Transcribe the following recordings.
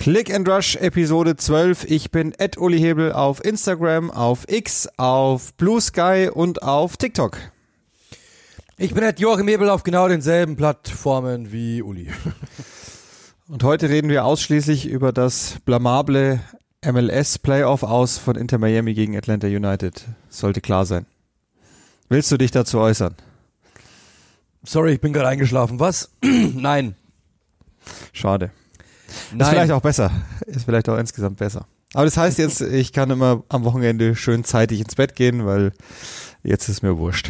Click and Rush Episode 12. Ich bin @Uli Hebel auf Instagram, auf X, auf Blue Sky und auf TikTok. Ich bin Joachim Hebel auf genau denselben Plattformen wie Uli. Und heute reden wir ausschließlich über das blamable MLS-Playoff aus von Inter Miami gegen Atlanta United. Sollte klar sein. Willst du dich dazu äußern? Sorry, ich bin gerade eingeschlafen. Was? Nein. Schade. Nein. Ist vielleicht auch besser. Ist vielleicht auch insgesamt besser. Aber das heißt jetzt, ich kann immer am Wochenende schön zeitig ins Bett gehen, weil jetzt ist mir wurscht.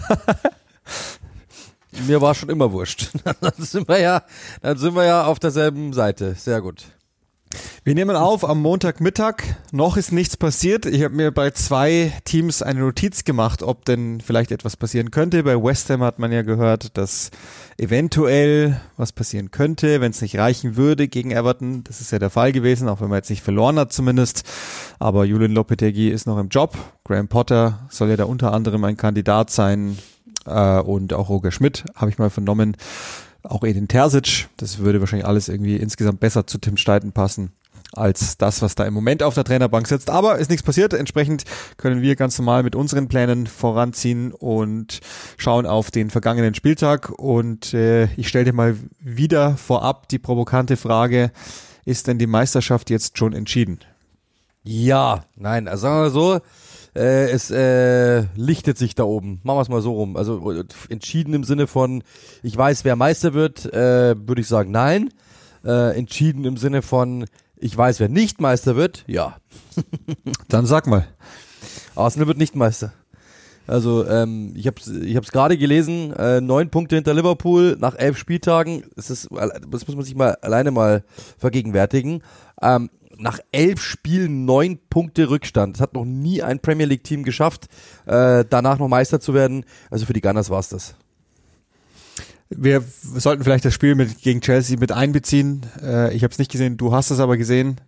Mir war schon immer wurscht. Dann sind wir ja auf derselben Seite. Sehr gut. Wir nehmen auf am Montagmittag. Noch ist nichts passiert. Ich habe mir bei 2 Teams eine Notiz gemacht, ob denn vielleicht etwas passieren könnte. Bei West Ham hat man ja gehört, dass eventuell was passieren könnte, wenn es nicht reichen würde gegen Everton. Das ist ja der Fall gewesen, auch wenn man jetzt nicht verloren hat zumindest. Aber Julian Lopetegui ist noch im Job. Graham Potter soll ja da unter anderem ein Kandidat sein. Und auch Roger Schmidt, habe ich mal vernommen. Auch Edin Terzic, das würde wahrscheinlich alles irgendwie insgesamt besser zu Tim Steidten passen, als das, was da im Moment auf der Trainerbank sitzt. Aber ist nichts passiert, entsprechend können wir ganz normal mit unseren Plänen voranziehen und schauen auf den vergangenen Spieltag. Und ich stelle dir mal wieder vorab die provokante Frage, ist denn die Meisterschaft jetzt schon entschieden? Ja, nein, also sagen wir so, es lichtet sich da oben. Machen wir es mal so rum. Also entschieden im Sinne von, ich weiß, wer Meister wird, würde ich sagen, nein. Entschieden im Sinne von, ich weiß, wer nicht Meister wird, ja. Dann sag mal. Arsenal wird nicht Meister. Also ich hab's gerade gelesen, 9 Punkte hinter Liverpool nach 11 Spieltagen. Das muss man sich mal alleine mal vergegenwärtigen. Nach 11 Spielen 9 Punkte Rückstand. Das hat noch nie ein Premier League Team geschafft, danach noch Meister zu werden. Also für die Gunners war's das. Wir sollten vielleicht das Spiel gegen Chelsea mit einbeziehen. Ich habe es nicht gesehen, du hast es aber gesehen.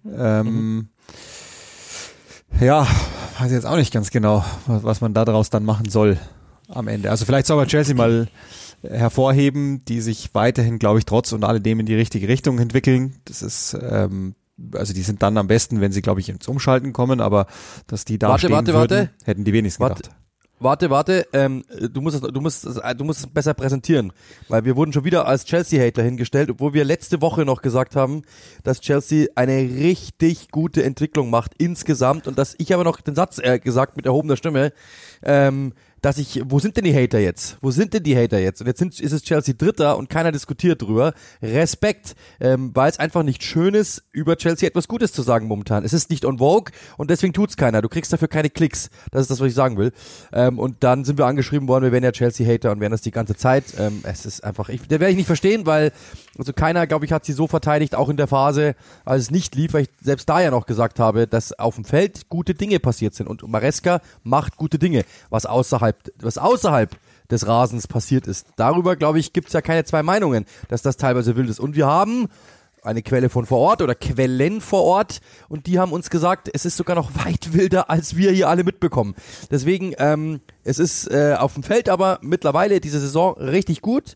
Ja, weiß ich jetzt auch nicht ganz genau, was man da daraus dann machen soll am Ende. Also vielleicht soll man Chelsea mal hervorheben, die sich weiterhin, glaube ich, trotz und alledem in die richtige Richtung entwickeln. Das ist also die sind dann am besten, wenn sie, glaube ich, ins Umschalten kommen, aber dass die da stehen würden, hätten die wenigsten gedacht. Warte, du musst es besser präsentieren, weil wir wurden schon wieder als Chelsea-Hater hingestellt, obwohl wir letzte Woche noch gesagt haben, dass Chelsea eine richtig gute Entwicklung macht insgesamt und dass ich aber noch den Satz gesagt mit erhobener Stimme, wo sind denn die Hater jetzt? Und jetzt ist es Chelsea Dritter und keiner diskutiert drüber. Respekt, weil es einfach nicht schön ist, über Chelsea etwas Gutes zu sagen momentan. Es ist nicht on vogue und deswegen tut's keiner. Du kriegst dafür keine Klicks. Das ist das, was ich sagen will. Und dann sind wir angeschrieben worden, wir wären ja Chelsea-Hater und wären das die ganze Zeit. Es ist einfach, da werde ich nicht verstehen, weil also keiner, glaube ich, hat sie so verteidigt, auch in der Phase, als es nicht lief, weil ich selbst da ja noch gesagt habe, dass auf dem Feld gute Dinge passiert sind und Maresca macht gute Dinge, was außerhalb des Rasens passiert ist. Darüber, glaube ich, gibt es ja keine zwei Meinungen, dass das teilweise wild ist. Und wir haben eine Quelle von vor Ort oder Quellen vor Ort und die haben uns gesagt, es ist sogar noch weit wilder, als wir hier alle mitbekommen. Deswegen, es ist auf dem Feld aber mittlerweile diese Saison richtig gut.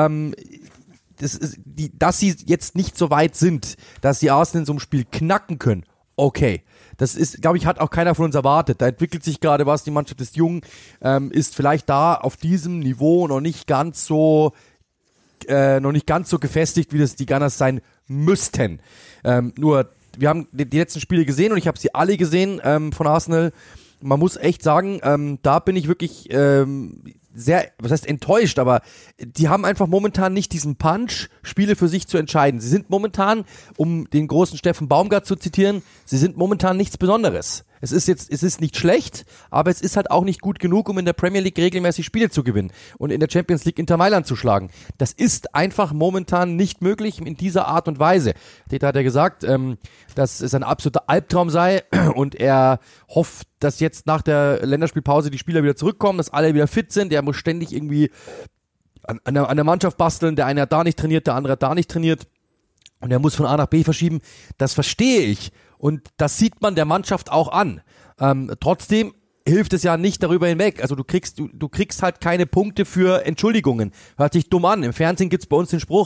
Dass sie jetzt nicht so weit sind, dass sie Arsenal in so einem Spiel knacken können. Okay. Das ist, glaube ich, hat auch keiner von uns erwartet. Da entwickelt sich gerade was, die Mannschaft ist jung, ist vielleicht da auf diesem Niveau noch nicht ganz so gefestigt, wie das die Gunners sein müssten. Nur, wir haben die letzten Spiele gesehen und ich habe sie alle gesehen von Arsenal. Man muss echt sagen, da bin ich wirklich was heißt enttäuscht, aber die haben einfach momentan nicht diesen Punch, Spiele für sich zu entscheiden. Sie sind momentan, um den großen Steffen Baumgart zu zitieren, sie sind momentan nichts Besonderes. Es ist nicht schlecht, aber es ist halt auch nicht gut genug, um in der Premier League regelmäßig Spiele zu gewinnen und in der Champions League Inter Mailand zu schlagen. Das ist einfach momentan nicht möglich in dieser Art und Weise. Teta hat ja gesagt, dass es ein absoluter Albtraum sei und er hofft, dass jetzt nach der Länderspielpause die Spieler wieder zurückkommen, dass alle wieder fit sind. Der muss ständig irgendwie an der Mannschaft basteln. Der eine hat da nicht trainiert, der andere hat da nicht trainiert. Und er muss von A nach B verschieben. Das verstehe ich. Und das sieht man der Mannschaft auch an. Trotzdem hilft es ja nicht darüber hinweg. Also du kriegst halt keine Punkte für Entschuldigungen. Hört sich dumm an. Im Fernsehen gibt's bei uns den Spruch,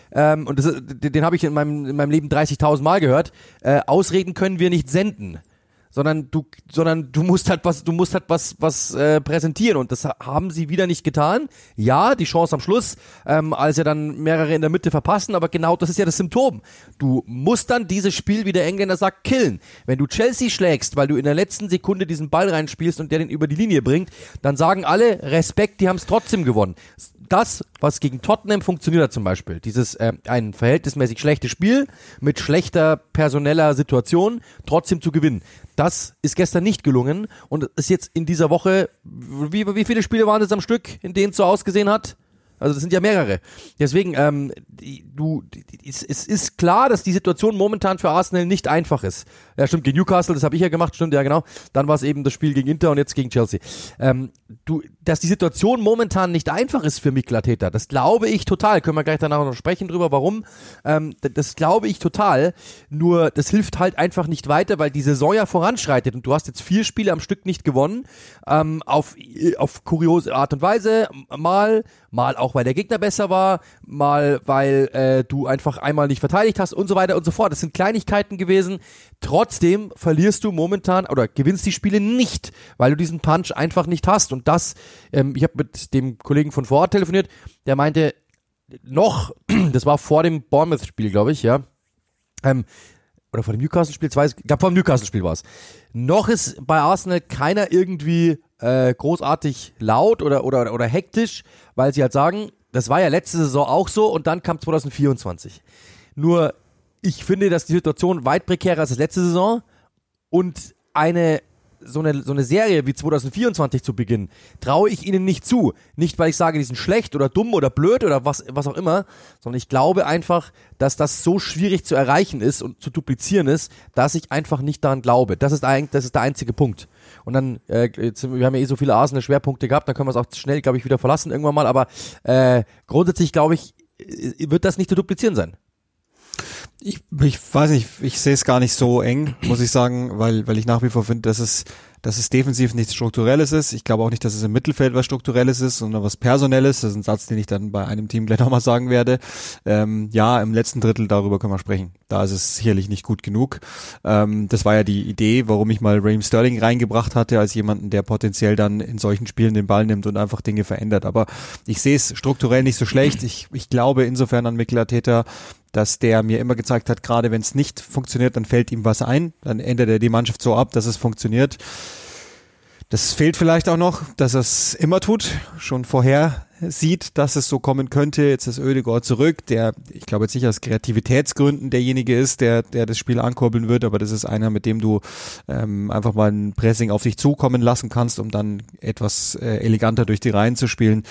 und den habe ich in meinem Leben 30.000 Mal gehört, Ausreden können wir nicht senden. Sondern du musst halt was präsentieren, und das haben sie wieder nicht getan. Ja, die Chance am Schluss, als ja dann mehrere in der Mitte verpassen, aber genau das ist ja das Symptom. Du musst dann dieses Spiel, wie der Engländer sagt, killen. Wenn du Chelsea schlägst, weil du in der letzten Sekunde diesen Ball reinspielst und der den über die Linie bringt, dann sagen alle, Respekt, die haben es trotzdem gewonnen. Das, was gegen Tottenham funktioniert hat zum Beispiel, dieses ein verhältnismäßig schlechtes Spiel mit schlechter personeller Situation trotzdem zu gewinnen, das ist gestern nicht gelungen und ist jetzt in dieser Woche, wie viele Spiele waren es am Stück, in denen es so ausgesehen hat? Also das sind ja mehrere. Deswegen, es ist klar, dass die Situation momentan für Arsenal nicht einfach ist. Ja, stimmt, gegen Newcastle, das habe ich ja gemacht, stimmt, ja genau. Dann war es eben das Spiel gegen Inter und jetzt gegen Chelsea. Dass die Situation momentan nicht einfach ist für Mikel Arteta, das glaube ich total. Können wir gleich danach noch sprechen drüber, warum. Das glaube ich total. Nur, das hilft halt einfach nicht weiter, weil die Saison ja voranschreitet und du hast jetzt 4 Spiele am Stück nicht gewonnen. Auf kuriose Art und Weise. Mal auch, weil der Gegner besser war, mal weil du einfach einmal nicht verteidigt hast und so weiter und so fort. Das sind Kleinigkeiten gewesen. Trotzdem verlierst du momentan oder gewinnst die Spiele nicht, weil du diesen Punch einfach nicht hast. Und das, ich habe mit dem Kollegen von vor Ort telefoniert, der meinte das war vor dem Bournemouth-Spiel, glaube ich, ja, oder vor dem Newcastle-Spiel, ich glaube vor dem Newcastle-Spiel war es. Noch ist bei Arsenal keiner irgendwie großartig laut oder hektisch, weil sie halt sagen, das war ja letzte Saison auch so und dann kam 2024. Nur, ich finde, dass die Situation weit prekärer ist als letzte Saison und so eine Serie wie 2024 zu beginnen, traue ich ihnen nicht zu. Nicht, weil ich sage, die sind schlecht oder dumm oder blöd oder was auch immer, sondern ich glaube einfach, dass das so schwierig zu erreichen ist und zu duplizieren ist, dass ich einfach nicht daran glaube. Das ist der einzige Punkt. Und dann, wir haben ja so viele Arsenal-Schwerpunkte gehabt, dann können wir es auch schnell, glaube ich, wieder verlassen irgendwann mal, aber grundsätzlich, glaube ich, wird das nicht zu duplizieren sein. Ich weiß nicht, ich sehe es gar nicht so eng, muss ich sagen, weil ich nach wie vor finde, dass es defensiv nichts Strukturelles ist. Ich glaube auch nicht, dass es im Mittelfeld was Strukturelles ist, sondern was Personelles. Das ist ein Satz, den ich dann bei einem Team gleich nochmal sagen werde. Ja, im letzten Drittel, darüber können wir sprechen. Da ist es sicherlich nicht gut genug. Das war ja die Idee, warum ich mal Raheem Sterling reingebracht hatte, als jemanden, der potenziell dann in solchen Spielen den Ball nimmt und einfach Dinge verändert. Aber ich sehe es strukturell nicht so schlecht. Ich glaube insofern an Mikel Arteta, dass der mir immer gezeigt hat, gerade wenn es nicht funktioniert, dann fällt ihm was ein, dann ändert er die Mannschaft so ab, dass es funktioniert. Das fehlt vielleicht auch noch, dass er es immer tut, schon vorher sieht, dass es so kommen könnte. Jetzt ist Ødegaard zurück, der, ich glaube jetzt nicht aus Kreativitätsgründen derjenige ist, der das Spiel ankurbeln wird, aber das ist einer, mit dem du einfach mal ein Pressing auf dich zukommen lassen kannst, um dann etwas eleganter durch die Reihen zu spielen.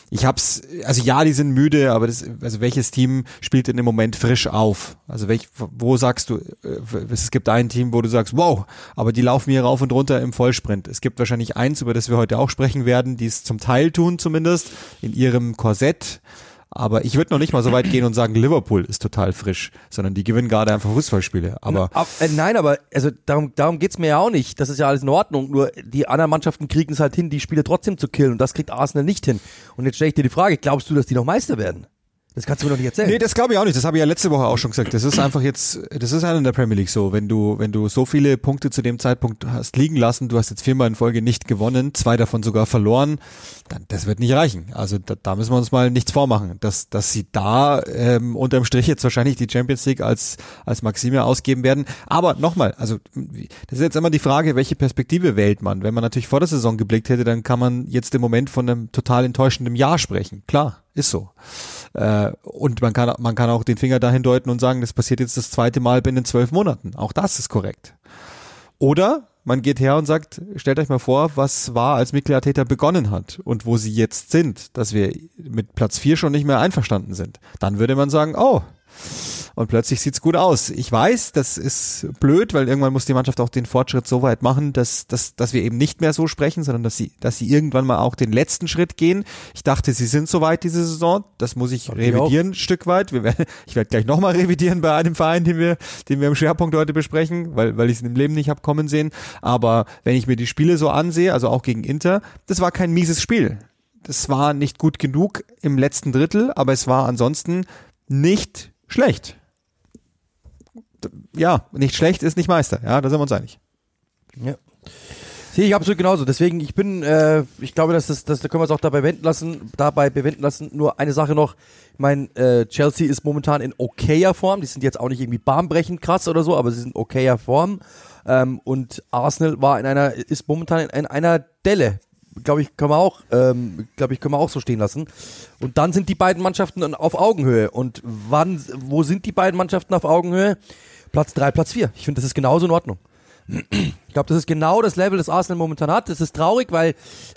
Ja, die sind müde, aber welches Team spielt denn im Moment frisch auf? Also wo sagst du, es gibt ein Team, wo du sagst, wow, aber die laufen hier rauf und runter im Vollsprint. Es gibt wahrscheinlich eins, über das wir heute auch sprechen werden, die es zum Teil tun zumindest, in ihrem Korsett. Aber ich würde noch nicht mal so weit gehen und sagen, Liverpool ist total frisch, sondern die gewinnen gerade einfach Fußballspiele. Aber nein, aber also darum geht's mir ja auch nicht. Das ist ja alles in Ordnung. Nur die anderen Mannschaften kriegen es halt hin, die Spiele trotzdem zu killen. Und das kriegt Arsenal nicht hin. Und jetzt stelle ich dir die Frage, glaubst du, dass die noch Meister werden? Das kannst du mir doch nicht erzählen. Nee, das glaube ich auch nicht. Das habe ich ja letzte Woche auch schon gesagt. Das ist einfach jetzt, das ist halt in der Premier League so. Wenn du so viele Punkte zu dem Zeitpunkt hast liegen lassen, du hast jetzt 4-mal in Folge nicht gewonnen, 2 davon sogar verloren, dann, das wird nicht reichen. Also da müssen wir uns mal nichts vormachen. Dass sie da unterm Strich jetzt wahrscheinlich die Champions League als Maxime ausgeben werden. Aber nochmal, also das ist jetzt immer die Frage, welche Perspektive wählt man? Wenn man natürlich vor der Saison geblickt hätte, dann kann man jetzt im Moment von einem total enttäuschenden Jahr sprechen. Klar, ist so. Und man kann auch den Finger dahin deuten und sagen, das passiert jetzt das 2. Mal binnen 12 Monaten. Auch das ist korrekt. Oder man geht her und sagt, stellt euch mal vor, was war, als Mikel Arteta begonnen hat und wo sie jetzt sind, dass wir mit Platz 4 schon nicht mehr einverstanden sind. Dann würde man sagen, oh, und plötzlich sieht's gut aus. Ich weiß, das ist blöd, weil irgendwann muss die Mannschaft auch den Fortschritt so weit machen, dass wir eben nicht mehr so sprechen, sondern dass sie irgendwann mal auch den letzten Schritt gehen. Ich dachte, sie sind so weit diese Saison. Das muss ich revidieren, ein Stück weit. Ich werde gleich nochmal revidieren bei einem Verein, den wir im Schwerpunkt heute besprechen, weil ich es im Leben nicht habe kommen sehen. Aber wenn ich mir die Spiele so ansehe, also auch gegen Inter, das war kein mieses Spiel. Das war nicht gut genug im letzten Drittel, aber es war ansonsten nicht schlecht. Ja, nicht schlecht ist nicht Meister. Ja, da sind wir uns einig. Ja. Sehe ich absolut genauso. Deswegen, ich glaube, da können wir es auch dabei bewenden lassen. Nur eine Sache noch. Ich meine, Chelsea ist momentan in okayer Form. Die sind jetzt auch nicht irgendwie bahnbrechend krass oder so, aber sie sind in okayer Form. Und Arsenal ist momentan in einer Delle. Glaube ich, können wir auch so stehen lassen. Und dann sind die beiden Mannschaften auf Augenhöhe. Und wo sind die beiden Mannschaften auf Augenhöhe? Platz 3, Platz 4. Ich finde, das ist genauso in Ordnung. Ich glaube, das ist genau das Level, das Arsenal momentan hat. Das ist traurig, weil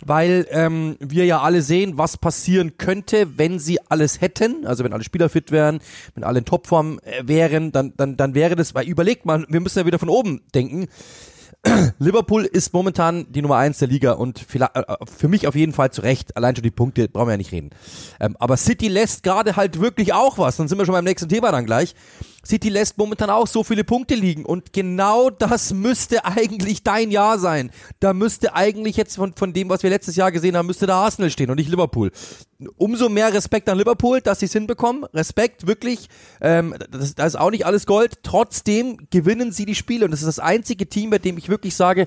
wir ja alle sehen, was passieren könnte, wenn sie alles hätten. Also wenn alle Spieler fit wären, wenn alle in Topform wären, dann wäre das, weil überlegt man, wir müssen ja wieder von oben denken. Liverpool ist momentan die Nummer 1 der Liga und für mich auf jeden Fall zu Recht. Allein schon die Punkte, brauchen wir ja nicht reden. Aber City lässt gerade halt wirklich auch was. Dann sind wir schon beim nächsten Thema dann gleich. City lässt momentan auch so viele Punkte liegen und genau das müsste eigentlich dein Jahr sein. Da müsste eigentlich jetzt von dem, was wir letztes Jahr gesehen haben, müsste da Arsenal stehen und nicht Liverpool. Umso mehr Respekt an Liverpool, dass sie es hinbekommen. Respekt, wirklich. Da ist auch nicht alles Gold. Trotzdem gewinnen sie die Spiele und das ist das einzige Team, bei dem ich wirklich sage,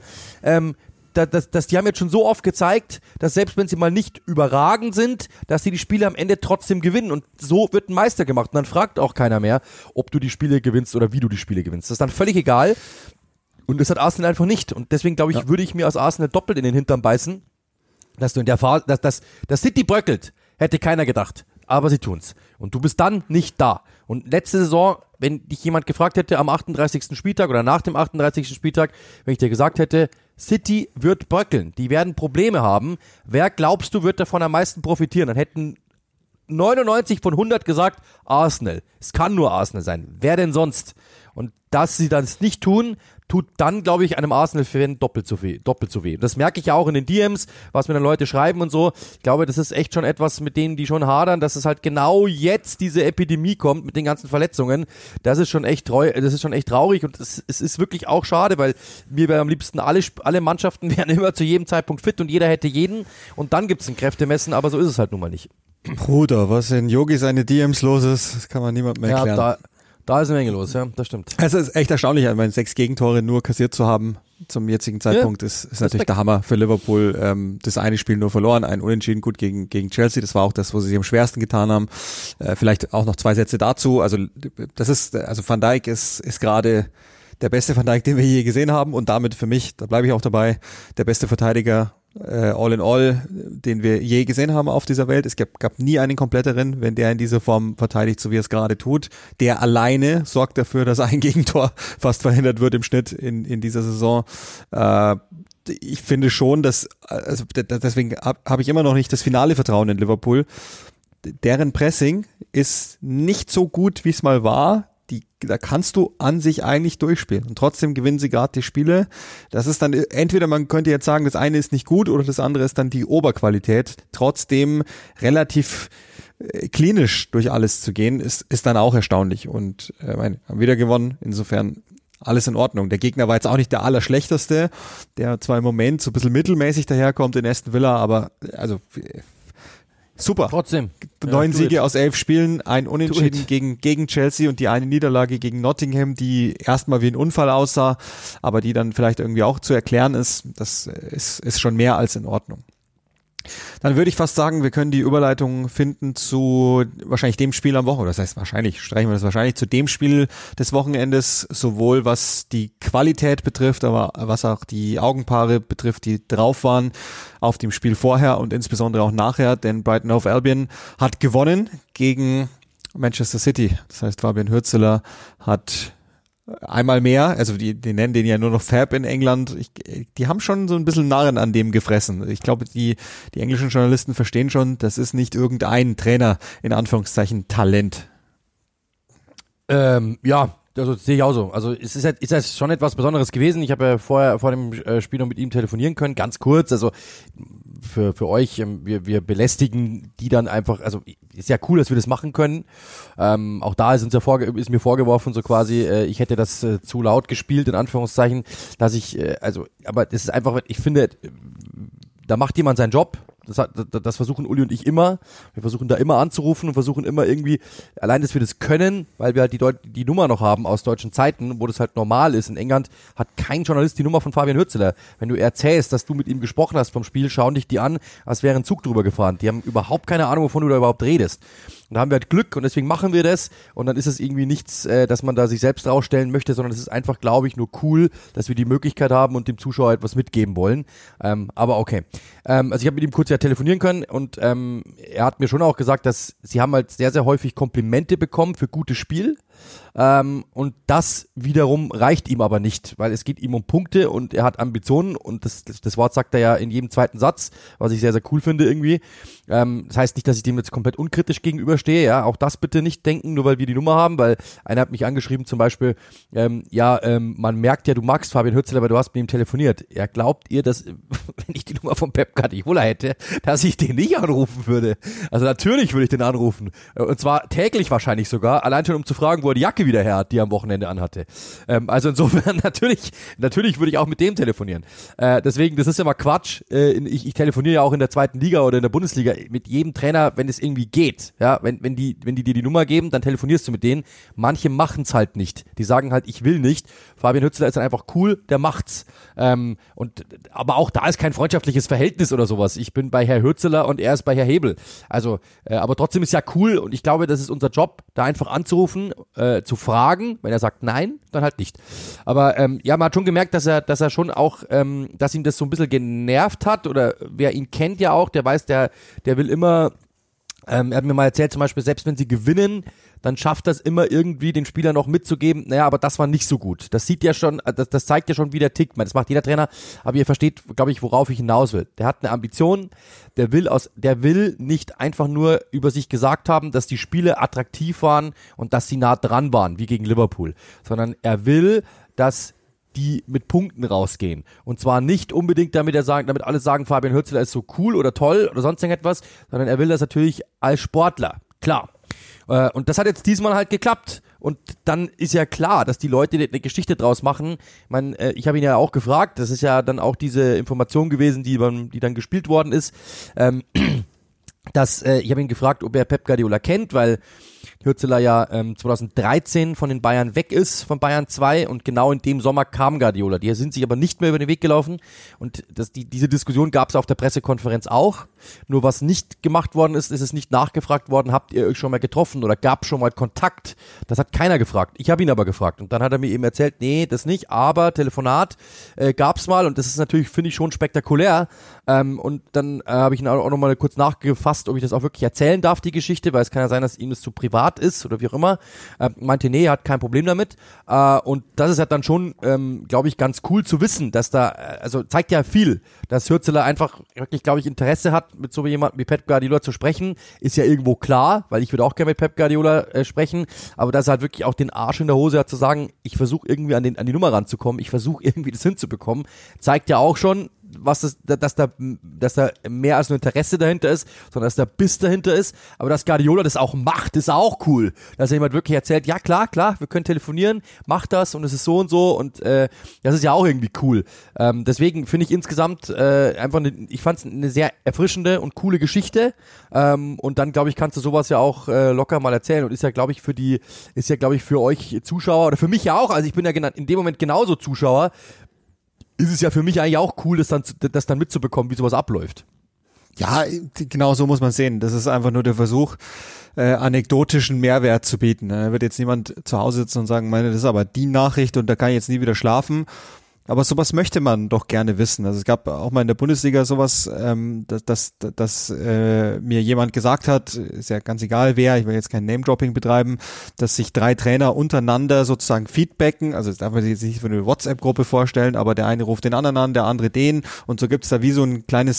die haben jetzt schon so oft gezeigt, dass selbst wenn sie mal nicht überragend sind, dass sie die Spiele am Ende trotzdem gewinnen und so wird ein Meister gemacht und dann fragt auch keiner mehr, ob du die Spiele gewinnst oder wie du die Spiele gewinnst. Das ist dann völlig egal und das hat Arsenal einfach nicht und deswegen glaube ich, würde ich mir als Arsenal doppelt in den Hintern beißen, dass du in der Phase, dass City bröckelt, hätte keiner gedacht, aber sie tun's und du bist dann nicht da und letzte Saison, wenn dich jemand gefragt hätte am 38. Spieltag oder nach dem 38. Spieltag, wenn ich dir gesagt hätte, City wird bröckeln, die werden Probleme haben. Wer glaubst du, wird davon am meisten profitieren? Dann hätten 99 von 100 gesagt, Arsenal. Es kann nur Arsenal sein. Wer denn sonst? Und dass sie das nicht tun, tut dann, glaube ich, einem Arsenal-Fan doppelt so weh. Das merke ich ja auch in den DMs, was mir dann Leute schreiben und so. Ich glaube, das ist echt schon etwas, mit denen die schon hadern, dass es halt genau jetzt diese Epidemie kommt mit den ganzen Verletzungen. Das ist schon echt traurig und es ist wirklich auch schade, weil mir wäre am liebsten alle Mannschaften wären immer zu jedem Zeitpunkt fit und jeder hätte jeden und dann gibt's ein Kräftemessen, aber so ist es halt nun mal nicht. Bruder, was in Yogi seine DMs los ist, das kann man niemandem mehr erklären. Ja, da ist eine Menge los, ja, das stimmt. Es ist echt erstaunlich, ich meine, 6 Gegentore nur kassiert zu haben zum jetzigen Zeitpunkt ist natürlich der Hammer für Liverpool. Das eine Spiel nur verloren, ein Unentschieden gut gegen Chelsea, das war auch das, wo sie sich am schwersten getan haben. Vielleicht auch noch 2 Sätze dazu. Also Van Dijk ist gerade der beste Van Dijk, den wir je gesehen haben und damit für mich, da bleibe ich auch dabei, der beste Verteidiger all in all, den wir je gesehen haben auf dieser Welt. Es gab nie einen kompletteren, wenn der in dieser Form verteidigt, so wie er es gerade tut. Der alleine sorgt dafür, dass ein Gegentor fast verhindert wird im Schnitt in dieser Saison. Ich finde schon, deswegen habe ich immer noch nicht das finale Vertrauen in Liverpool. Deren Pressing ist nicht so gut, wie es mal war. Da kannst du an sich eigentlich durchspielen und trotzdem gewinnen sie gerade die Spiele. Das ist dann entweder, man könnte jetzt sagen, das eine ist nicht gut oder das andere ist dann die Oberqualität. Trotzdem relativ klinisch durch alles zu gehen, ist dann auch erstaunlich und haben wieder gewonnen. Insofern alles in Ordnung. Der Gegner war jetzt auch nicht der Allerschlechteste, der zwar im Moment so ein bisschen mittelmäßig daherkommt in Aston Villa, aber also super. Trotzdem. 9 Siege aus 11 Spielen, ein Unentschieden gegen Chelsea und die eine Niederlage gegen Nottingham, die erstmal wie ein Unfall aussah, aber die dann vielleicht irgendwie auch zu erklären ist. Das ist schon mehr als in Ordnung. Dann würde ich fast sagen, wir können die Überleitung finden zu wahrscheinlich dem Spiel am Wochenende. Das heißt streichen wir das wahrscheinlich zu dem Spiel des Wochenendes, sowohl was die Qualität betrifft, aber was auch die Augenpaare betrifft, die drauf waren auf dem Spiel vorher und insbesondere auch nachher, denn Brighton Hove Albion hat gewonnen gegen Manchester City. Das heißt, Fabian Hürzeler hat einmal mehr, also die nennen den ja nur noch Fab in England, die haben schon so ein bisschen Narren an dem gefressen. Ich glaube, die englischen Journalisten verstehen schon, das ist nicht irgendein Trainer, in Anführungszeichen, Talent. Ja, also sehe ich auch so. Also es ist halt schon etwas Besonderes gewesen. Ich habe ja vorher vor dem Spiel noch mit ihm telefonieren können, ganz kurz. Also für euch, wir belästigen die dann einfach, also ist ja cool, dass wir das machen können. Auch da ist mir vorgeworfen, so quasi, ich hätte das zu laut gespielt, in Anführungszeichen, dass ich, aber das ist einfach, ich finde, da macht jemand seinen Job. das versuchen Uli und ich immer. Wir versuchen da immer anzurufen und versuchen immer irgendwie, allein, dass wir das können, weil wir halt die Nummer noch haben aus deutschen Zeiten, wo das halt normal ist. In England hat kein Journalist die Nummer von Fabian Hürzeler. Wenn du erzählst, dass du mit ihm gesprochen hast vom Spiel, schauen dich die an, als wäre ein Zug drüber gefahren. Die haben überhaupt keine Ahnung, wovon du da überhaupt redest. Und da haben wir halt Glück und deswegen machen wir das und dann ist es irgendwie nichts, dass man da sich selbst rausstellen möchte, sondern es ist einfach, glaube ich, nur cool, dass wir die Möglichkeit haben und dem Zuschauer etwas mitgeben wollen. Aber okay. Also ich habe mit ihm kurz ja telefonieren können und er hat mir schon auch gesagt, dass sie haben halt sehr, sehr häufig Komplimente bekommen für gutes Spiel. Und das wiederum reicht ihm aber nicht, weil es geht ihm um Punkte und er hat Ambitionen und das Wort sagt er ja in jedem zweiten Satz, was ich sehr, sehr cool finde irgendwie. Das heißt nicht, dass ich dem jetzt komplett unkritisch gegenüberstehe, ja, auch das bitte nicht denken, nur weil wir die Nummer haben, weil einer hat mich angeschrieben zum Beispiel, man merkt ja, du magst Fabian Hürzeler, aber du hast mit ihm telefoniert. Ja, glaubt ihr, dass, wenn ich die Nummer von Pep Guardiola hätte, dass ich den nicht anrufen würde? Also natürlich würde ich den anrufen und zwar täglich wahrscheinlich sogar, allein schon um zu fragen, wo er die Jacke wieder her hat, die er am Wochenende anhatte. Also insofern natürlich würde ich auch mit dem telefonieren. Deswegen, das ist ja mal Quatsch. Ich telefoniere ja auch in der zweiten Liga oder in der Bundesliga mit jedem Trainer, wenn es irgendwie geht. Ja, wenn die dir die Nummer geben, dann telefonierst du mit denen. Manche machen es halt nicht. Die sagen halt, ich will nicht. Fabian Hürzeler ist dann einfach cool, der macht's. Aber auch da ist kein freundschaftliches Verhältnis oder sowas. Ich bin bei Herr Hürzeler und er ist bei Herr Hebel. Also, aber trotzdem ist ja cool und ich glaube, das ist unser Job, da einfach anzurufen, zu fragen. Wenn er sagt nein, dann halt nicht. Aber ja, man hat schon gemerkt, dass er schon auch, dass ihn das so ein bisschen genervt hat oder wer ihn kennt ja auch, der weiß, der will immer, er hat mir mal erzählt zum Beispiel, selbst wenn sie gewinnen, dann schafft das immer irgendwie den Spieler noch mitzugeben, naja, aber das war nicht so gut. Das sieht ja schon, das zeigt ja schon, wie der tickt. Das macht jeder Trainer, aber ihr versteht, glaube ich, worauf ich hinaus will. Der hat eine Ambition, der will nicht einfach nur über sich gesagt haben, dass die Spiele attraktiv waren und dass sie nah dran waren, wie gegen Liverpool, sondern er will, dass die mit Punkten rausgehen. Und zwar nicht unbedingt damit alle sagen, Fabian Hürzeler ist so cool oder toll oder sonst irgendetwas, sondern er will das natürlich als Sportler. Klar. Und das hat jetzt diesmal halt geklappt. Und dann ist ja klar, dass die Leute eine Geschichte draus machen. Ich habe ihn ja auch gefragt, das ist ja dann auch diese Information gewesen, die dann gespielt worden ist, ich habe ihn gefragt, ob er Pep Guardiola kennt, weil Hürzeler ja 2013 von den Bayern weg ist, von Bayern 2 und genau in dem Sommer kam Guardiola. Die sind sich aber nicht mehr über den Weg gelaufen und diese Diskussion gab es auf der Pressekonferenz auch. Nur was nicht gemacht worden ist es nicht nachgefragt worden, habt ihr euch schon mal getroffen oder gab schon mal Kontakt? Das hat keiner gefragt. Ich habe ihn aber gefragt und dann hat er mir eben erzählt, nee, das nicht, aber Telefonat gab's mal und das ist natürlich, finde ich, schon spektakulär. Und dann habe ich ihn auch nochmal kurz nachgefasst, ob ich das auch wirklich erzählen darf, die Geschichte, weil es kann ja sein, dass ihm das zu privat ist oder wie auch immer. Meinte, nee, er hat kein Problem damit. Und das ist halt dann schon, glaube ich, ganz cool zu wissen, dass da, also zeigt ja viel, dass Hürzeler einfach wirklich, glaube ich, Interesse hat, mit so jemandem wie Pep Guardiola zu sprechen, ist ja irgendwo klar, weil ich würde auch gerne mit Pep Guardiola sprechen, aber dass er halt wirklich auch den Arsch in der Hose hat zu sagen, ich versuche irgendwie an die Nummer ranzukommen, ich versuche irgendwie das hinzubekommen, zeigt ja auch schon, dass da mehr als nur Interesse dahinter ist, sondern dass da Biss dahinter ist, aber dass Guardiola das auch macht, ist auch cool, dass er jemand wirklich erzählt, ja klar, wir können telefonieren, mach das und es ist so und so und das ist ja auch irgendwie cool. Deswegen finde ich insgesamt ich fand es eine sehr erfrischende und coole Geschichte und dann, glaube ich, kannst du sowas ja auch locker mal erzählen und ist ja, glaube ich, für euch Zuschauer oder für mich ja auch, also ich bin ja in dem Moment genauso Zuschauer, ist es ja für mich eigentlich auch cool, das dann mitzubekommen, wie sowas abläuft. Ja, genau so muss man sehen. Das ist einfach nur der Versuch, anekdotischen Mehrwert zu bieten. Da wird jetzt niemand zu Hause sitzen und sagen, das ist aber die Nachricht und da kann ich jetzt nie wieder schlafen. Aber sowas möchte man doch gerne wissen. Also es gab auch mal in der Bundesliga sowas, dass mir jemand gesagt hat, ist ja ganz egal wer, ich will jetzt kein Name-Dropping betreiben, dass sich 3 Trainer untereinander sozusagen feedbacken. Also das darf man sich jetzt nicht für eine WhatsApp-Gruppe vorstellen, aber der eine ruft den anderen an, der andere den und so gibt's da wie so einen kleinen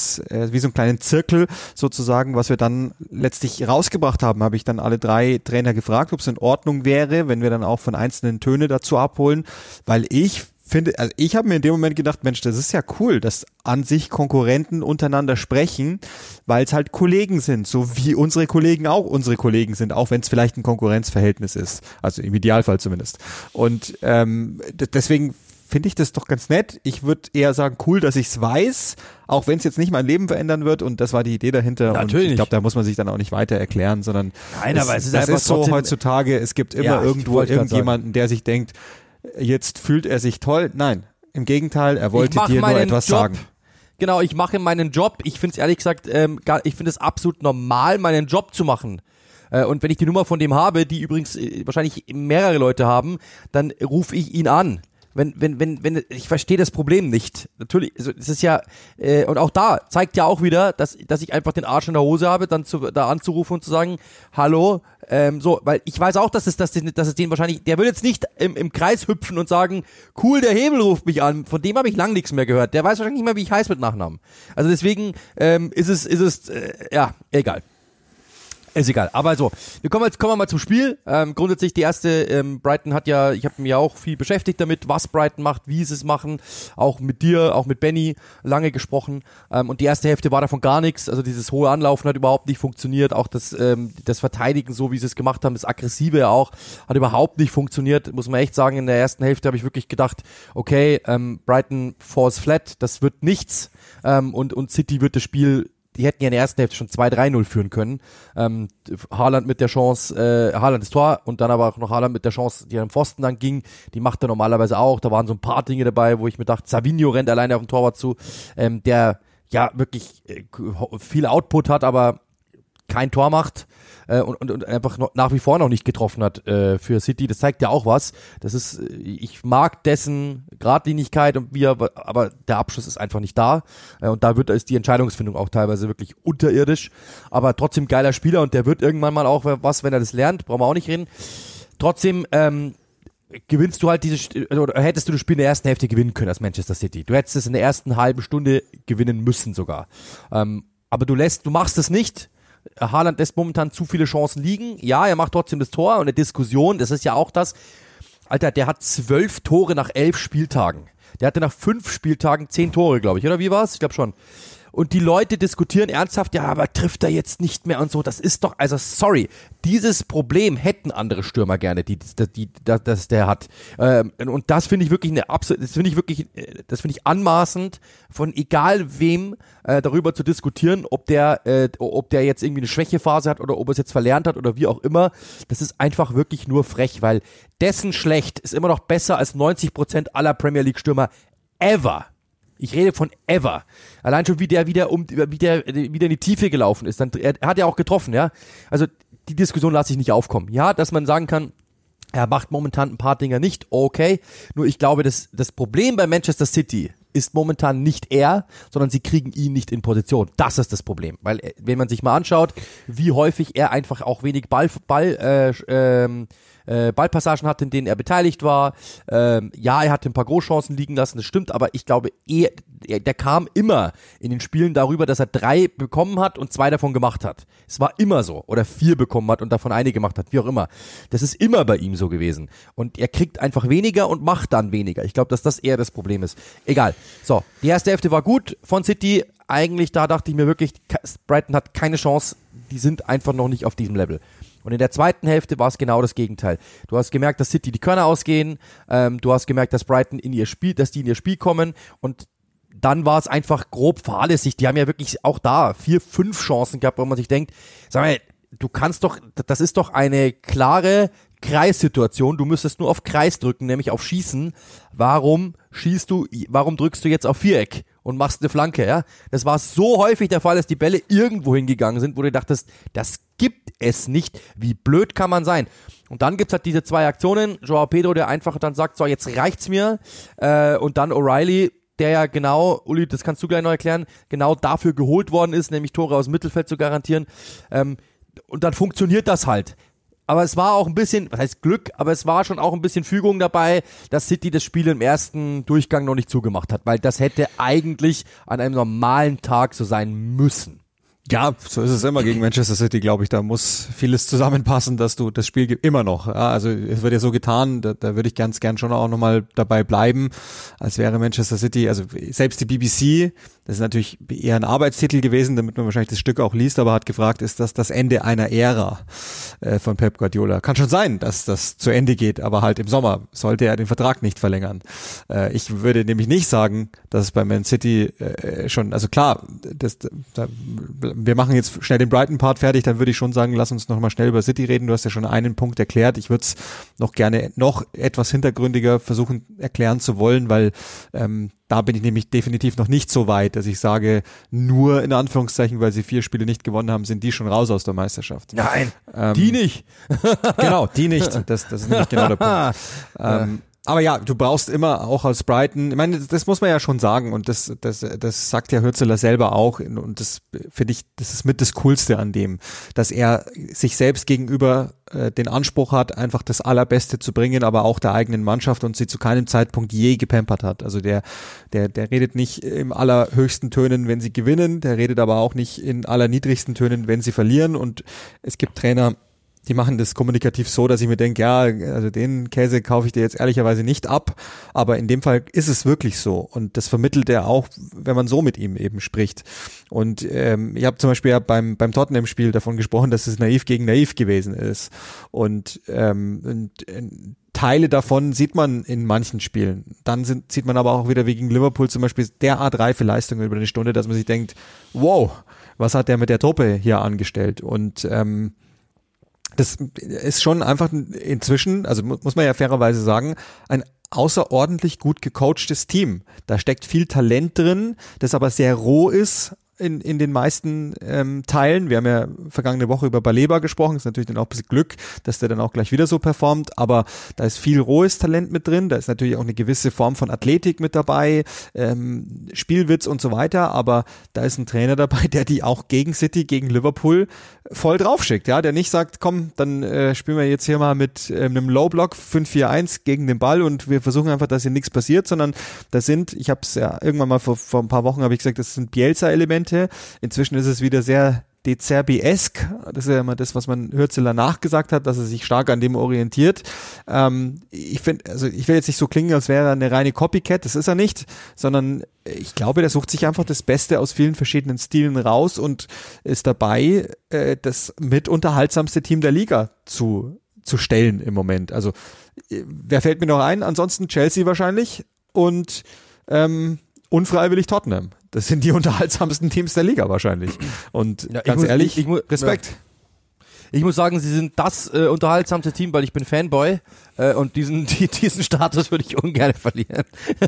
Zirkel sozusagen, was wir dann letztlich rausgebracht haben, habe ich dann alle 3 Trainer gefragt, ob es in Ordnung wäre, wenn wir dann auch von einzelnen Töne dazu abholen, weil ich habe mir in dem Moment gedacht, Mensch, das ist ja cool, dass an sich Konkurrenten untereinander sprechen, weil es halt Kollegen sind, so wie unsere Kollegen auch unsere Kollegen sind, auch wenn es vielleicht ein Konkurrenzverhältnis ist, also im Idealfall zumindest. Und deswegen finde ich das doch ganz nett. Ich würde eher sagen, cool, dass ich es weiß, auch wenn es jetzt nicht mein Leben verändern wird und das war die Idee dahinter. Natürlich. Und ich glaube, da muss man sich dann auch nicht weiter erklären, sondern nein, aber es ist das einfach ist so trotzdem, heutzutage, es gibt immer irgendwo irgendjemanden, der sich denkt, jetzt fühlt er sich toll. Nein, im Gegenteil, er wollte dir nur etwas sagen. Genau, ich mache meinen Job. Ich finde es ehrlich gesagt, ich finde es absolut normal, meinen Job zu machen. Und wenn ich die Nummer von dem habe, die übrigens wahrscheinlich mehrere Leute haben, dann rufe ich ihn an. Wenn, ich verstehe das Problem nicht. Natürlich, also es ist ja, und auch da zeigt ja auch wieder, dass ich einfach den Arsch in der Hose habe, dann da anzurufen und zu sagen, hallo, so, weil ich weiß auch, dass es den wahrscheinlich, der würde jetzt nicht im Kreis hüpfen und sagen, cool, der Hebel ruft mich an, von dem habe ich lang nichts mehr gehört. Der weiß wahrscheinlich nicht mehr, wie ich heiß mit Nachnamen. Also deswegen ist es ja, egal. Ist egal, aber also, kommen wir mal zum Spiel. Grundsätzlich die erste, Brighton hat ja, ich habe mich ja auch viel beschäftigt damit, was Brighton macht, wie sie es machen, auch mit dir, auch mit Benny lange gesprochen, und die erste Hälfte war davon gar nichts, also dieses hohe Anlaufen hat überhaupt nicht funktioniert, auch das Verteidigen, so wie sie es gemacht haben, das Aggressive auch, hat überhaupt nicht funktioniert, muss man echt sagen. In der ersten Hälfte habe ich wirklich gedacht, okay, Brighton falls flat, das wird nichts, und City wird das Spiel, die hätten ja in der ersten Hälfte schon 2-3-0 führen können. Haaland mit der Chance, Haaland das Tor und dann aber auch noch Haaland mit der Chance, die am Pfosten dann ging. Die macht er normalerweise auch. Da waren so ein paar Dinge dabei, wo ich mir dachte, Savinho rennt alleine auf den Torwart zu, der ja wirklich viel Output hat, aber kein Tor macht und einfach nach wie vor noch nicht getroffen hat für City. Das zeigt ja auch was. Das ist, ich mag dessen Gradlinigkeit und aber der Abschluss ist einfach nicht da. Und da ist die Entscheidungsfindung auch teilweise wirklich unterirdisch. Aber trotzdem geiler Spieler und der wird irgendwann mal auch was, wenn er das lernt. Brauchen wir auch nicht reden. Trotzdem gewinnst du halt oder hättest du das Spiel in der ersten Hälfte gewinnen können als Manchester City. Du hättest es in der ersten halben Stunde gewinnen müssen sogar. Aber du machst es nicht. Haaland lässt momentan zu viele Chancen liegen. Ja, er macht trotzdem das Tor und eine Diskussion, das ist ja auch das. Alter, der hat 12 Tore nach 11 Spieltagen. Der hatte nach 5 Spieltagen 10 Tore, glaube ich, oder wie war's? Ich glaube schon. Und die Leute diskutieren ernsthaft, ja, aber trifft er jetzt nicht mehr und so. Das ist doch, also sorry, dieses Problem hätten andere Stürmer gerne, das der hat. Und das finde ich wirklich das finde ich anmaßend, von egal wem darüber zu diskutieren, ob der jetzt irgendwie eine Schwächephase hat oder ob er es jetzt verlernt hat oder wie auch immer. Das ist einfach wirklich nur frech, weil dessen schlecht ist immer noch besser als 90% aller Premier League Stürmer ever. Ich rede von ever. Allein schon, wie der wieder in die Tiefe gelaufen ist. Er hat ja auch getroffen, ja. Also die Diskussion lasse ich nicht aufkommen. Ja, dass man sagen kann, er macht momentan ein paar Dinger nicht, okay. Nur ich glaube, das Problem bei Manchester City ist momentan nicht er, sondern sie kriegen ihn nicht in Position. Das ist das Problem. Weil, wenn man sich mal anschaut, wie häufig er einfach auch wenig Ballpassagen hatte, in denen er beteiligt war. Ja, er hatte ein paar Großchancen liegen lassen, das stimmt, aber ich glaube, der kam immer in den Spielen darüber, dass er 3 bekommen hat und 2 davon gemacht hat. Es war immer so. Oder 4 bekommen hat und davon eine gemacht hat, wie auch immer. Das ist immer bei ihm so gewesen. Und er kriegt einfach weniger und macht dann weniger. Ich glaube, dass das eher das Problem ist. Egal. So, die erste Hälfte war gut von City. Eigentlich, da dachte ich mir wirklich, Brighton hat keine Chance. Die sind einfach noch nicht auf diesem Level. Und in der zweiten Hälfte war es genau das Gegenteil. Du hast gemerkt, dass City die Körner ausgehen. Du hast gemerkt, dass Brighton in ihr Spiel kommen. Und dann war es einfach grob fahrlässig. Die haben ja wirklich auch da 4, 5 Chancen gehabt, wo man sich denkt, sag mal, das ist doch eine klare Kreissituation. Du müsstest nur auf Kreis drücken, nämlich auf Schießen. Warum drückst du jetzt auf Viereck und machst eine Flanke, ja? Das war so häufig der Fall, dass die Bälle irgendwo hingegangen sind, wo du dachtest, das gibt es nicht. Wie blöd kann man sein? Und dann gibt's halt diese 2 Aktionen. Joao Pedro, der einfach dann sagt, so, jetzt reicht's mir. Und dann O'Reilly, der ja genau, Uli, das kannst du gleich noch erklären, genau dafür geholt worden ist, nämlich Tore aus dem Mittelfeld zu garantieren. Und dann funktioniert das halt. Aber es war auch ein bisschen, was heißt Glück, aber es war schon auch ein bisschen Fügung dabei, dass City das Spiel im ersten Durchgang noch nicht zugemacht hat, weil das hätte eigentlich an einem normalen Tag so sein müssen. Ja, so ist es immer gegen Manchester City, glaube ich. Da muss vieles zusammenpassen, dass du das Spiel immer noch. Ja, also es wird ja so getan, da würde ich ganz gern schon auch nochmal dabei bleiben, als wäre Manchester City, also selbst die BBC das ist natürlich eher ein Arbeitstitel gewesen, damit man wahrscheinlich das Stück auch liest, aber hat gefragt, ist das das Ende einer Ära von Pep Guardiola? Kann schon sein, dass das zu Ende geht, aber halt im Sommer sollte er den Vertrag nicht verlängern. Ich würde nämlich nicht sagen, dass es bei Man City schon, also klar, wir machen jetzt schnell den Brighton-Part fertig, dann würde ich schon sagen, lass uns nochmal schnell über City reden. Du hast ja schon einen Punkt erklärt. Ich würde es noch gerne noch etwas hintergründiger versuchen erklären zu wollen, weil da bin ich nämlich definitiv noch nicht so weit, dass ich sage, nur in Anführungszeichen, weil sie 4 Spiele nicht gewonnen haben, sind die schon raus aus der Meisterschaft. Nein, die nicht. Genau, die nicht. Das ist nämlich genau der Punkt. Aber ja, du brauchst immer auch als Brighton, ich meine, das muss man ja schon sagen und das sagt ja Hürzeler selber auch und das finde ich, das ist mit das Coolste an dem, dass er sich selbst gegenüber den Anspruch hat, einfach das Allerbeste zu bringen, aber auch der eigenen Mannschaft und sie zu keinem Zeitpunkt je gepampert hat. Also der redet nicht im allerhöchsten Tönen, wenn sie gewinnen, der redet aber auch nicht in allerniedrigsten Tönen, wenn sie verlieren und es gibt Trainer, die machen das kommunikativ so, dass ich mir denke, ja, also den Käse kaufe ich dir jetzt ehrlicherweise nicht ab, aber in dem Fall ist es wirklich so und das vermittelt er auch, wenn man so mit ihm eben spricht. Und ich habe zum Beispiel ja beim Tottenham-Spiel davon gesprochen, dass es naiv gegen naiv gewesen ist und Teile davon sieht man in manchen Spielen. Dann sieht man aber auch wieder wie gegen Liverpool zum Beispiel derart reife Leistungen über eine Stunde, dass man sich denkt, wow, was hat der mit der Truppe hier angestellt? Und das ist schon einfach inzwischen, also muss man ja fairerweise sagen, ein außerordentlich gut gecoachtes Team. Da steckt viel Talent drin, das aber sehr roh ist in den meisten Teilen. Wir haben ja vergangene Woche über Baleba gesprochen, ist natürlich dann auch ein bisschen Glück, dass der dann auch gleich wieder so performt, aber da ist viel rohes Talent mit drin, da ist natürlich auch eine gewisse Form von Athletik mit dabei, Spielwitz und so weiter, aber da ist ein Trainer dabei, der die auch gegen City, gegen Liverpool voll draufschickt, ja, der nicht sagt, komm, dann spielen wir jetzt hier mal mit einem Low-Block 5-4-1 gegen den Ball und wir versuchen einfach, dass hier nichts passiert, sondern das sind, ich habe es ja irgendwann mal vor ein paar Wochen habe ich gesagt, das sind Bielsa-Elemente. Inzwischen ist es wieder sehr De Zerbi-esk. Das ist ja immer das, was man Hürzeler nachgesagt hat, dass er sich stark an dem orientiert. Ich finde, also ich will jetzt nicht so klingen, als wäre er eine reine Copycat. Das ist er nicht, sondern ich glaube, der sucht sich einfach das Beste aus vielen verschiedenen Stilen raus und ist dabei, das mit unterhaltsamste Team der Liga zu stellen im Moment. Also wer fällt mir noch ein? Ansonsten Chelsea wahrscheinlich und unfreiwillig Tottenham. Das sind die unterhaltsamsten Teams der Liga wahrscheinlich. Und ja, ganz ehrlich, Respekt. Ja. Ich muss sagen, sie sind das unterhaltsamste Team, weil ich bin Fanboy und diesen Status würde ich ungern verlieren.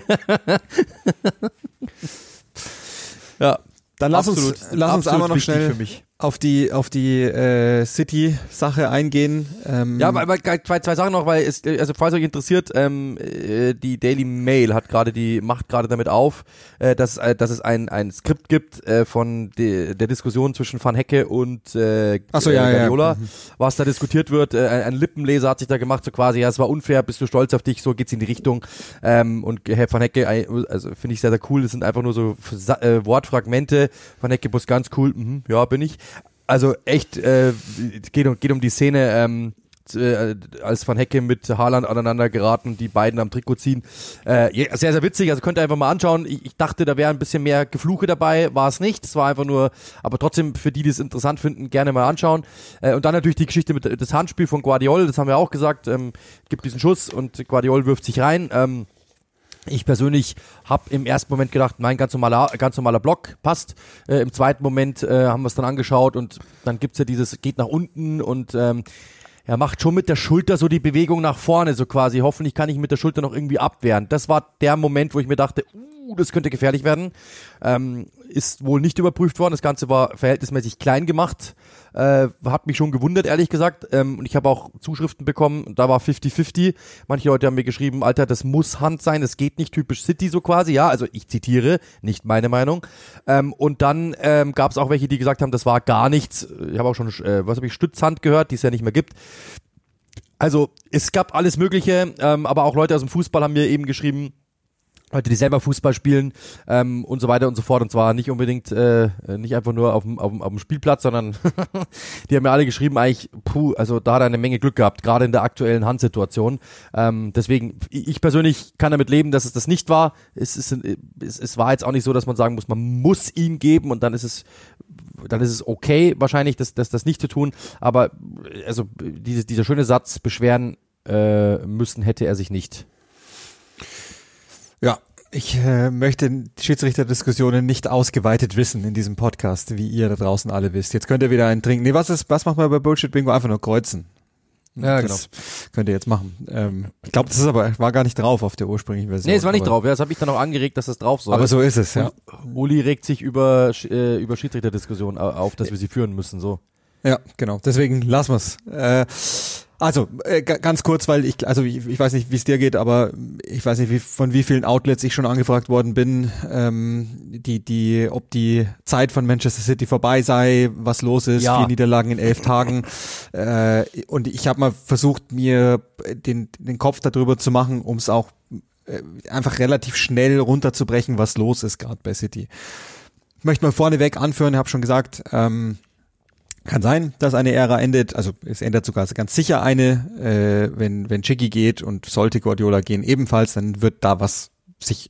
Ja, dann lass uns einmal noch schnell für mich auf die City-Sache eingehen. Ja, aber zwei Sachen noch, weil also falls euch interessiert, die Daily Mail macht gerade damit auf, dass es ein Skript gibt von der Diskussion zwischen Van Hecke und Guardiola, was da diskutiert wird. Ein Lippenleser hat sich da gemacht, so quasi, ja, es war unfair, bist du stolz auf dich, so geht's in die Richtung. Und Herr Van Hecke, also finde ich sehr, sehr cool, das sind einfach nur so Wortfragmente. Van Hecke, bloß ganz cool, ja, bin ich. Also echt, geht um die Szene, als Van Hecke mit Haaland aneinander geraten, die beiden am Trikot ziehen. Sehr, sehr witzig, also könnt ihr einfach mal anschauen. Ich dachte, da wäre ein bisschen mehr Gefluche dabei, war es nicht. Es war einfach nur, aber trotzdem, für die es interessant finden, gerne mal anschauen. Und dann natürlich die Geschichte mit das Handspiel von Guardiol, das haben wir auch gesagt, gibt diesen Schuss und Guardiol wirft sich rein. Ich persönlich habe im ersten Moment gedacht, nein, ganz normaler Block, passt. Im zweiten Moment haben wir es dann angeschaut und dann gibt's ja dieses, geht nach unten und er macht schon mit der Schulter so die Bewegung nach vorne, so quasi. Hoffentlich kann ich mit der Schulter noch irgendwie abwehren. Das war der Moment, wo ich mir dachte, das könnte gefährlich werden. Ist wohl nicht überprüft worden. Das Ganze war verhältnismäßig klein gemacht. Hat mich schon gewundert, ehrlich gesagt. Und ich habe auch Zuschriften bekommen. Da war 50-50. Manche Leute haben mir geschrieben, Alter, das muss Hand sein. Das geht nicht, typisch City so quasi. Ja, also ich zitiere, nicht meine Meinung. Und dann gab es auch welche, die gesagt haben, das war gar nichts. Ich habe auch schon, Stützhand gehört, die es ja nicht mehr gibt. Also es gab alles Mögliche. Aber auch Leute aus dem Fußball haben mir eben geschrieben, Leute, die selber Fußball spielen und so weiter und so fort. Und zwar nicht unbedingt, nicht einfach nur auf dem Spielplatz, sondern die haben mir alle geschrieben, eigentlich, also da hat er eine Menge Glück gehabt, gerade in der aktuellen Handsituation. Deswegen, ich persönlich kann damit leben, dass es das nicht war. Es war jetzt auch nicht so, dass man sagen muss, man muss ihn geben und dann ist es okay, wahrscheinlich, das nicht zu tun. Aber also dieser schöne Satz, beschweren müssen hätte er sich nicht. Ja, ich möchte Schiedsrichterdiskussionen nicht ausgeweitet wissen in diesem Podcast, wie ihr da draußen alle wisst. Jetzt könnt ihr wieder einen trinken. Nee, was macht man bei Bullshit Bingo? Einfach nur kreuzen. Ja, das könnt ihr jetzt machen. Ich glaube, das ist aber, war gar nicht drauf auf der ursprünglichen Version. Nee, es war nicht drauf. Ja, das habe ich dann auch angeregt, dass das drauf soll. Aber so ist es, ja. Uli regt sich über Schiedsrichterdiskussionen auf, dass wir sie führen müssen, so. Ja, genau. Deswegen lassen wir's. Also, ganz kurz, weil ich weiß nicht, wie es dir geht, aber ich weiß nicht, von wie vielen Outlets ich schon angefragt worden bin, ob die Zeit von Manchester City vorbei sei, was los ist, 4 Niederlagen in 11 Tagen. Und ich habe mal versucht, mir den Kopf darüber zu machen, um es auch einfach relativ schnell runterzubrechen, was los ist gerade bei City. Ich möchte mal vorneweg anführen, habe schon gesagt, kann sein, dass eine Ära endet, also es ändert sogar ganz sicher eine, wenn Chicky geht und sollte Guardiola gehen ebenfalls, dann wird da was sich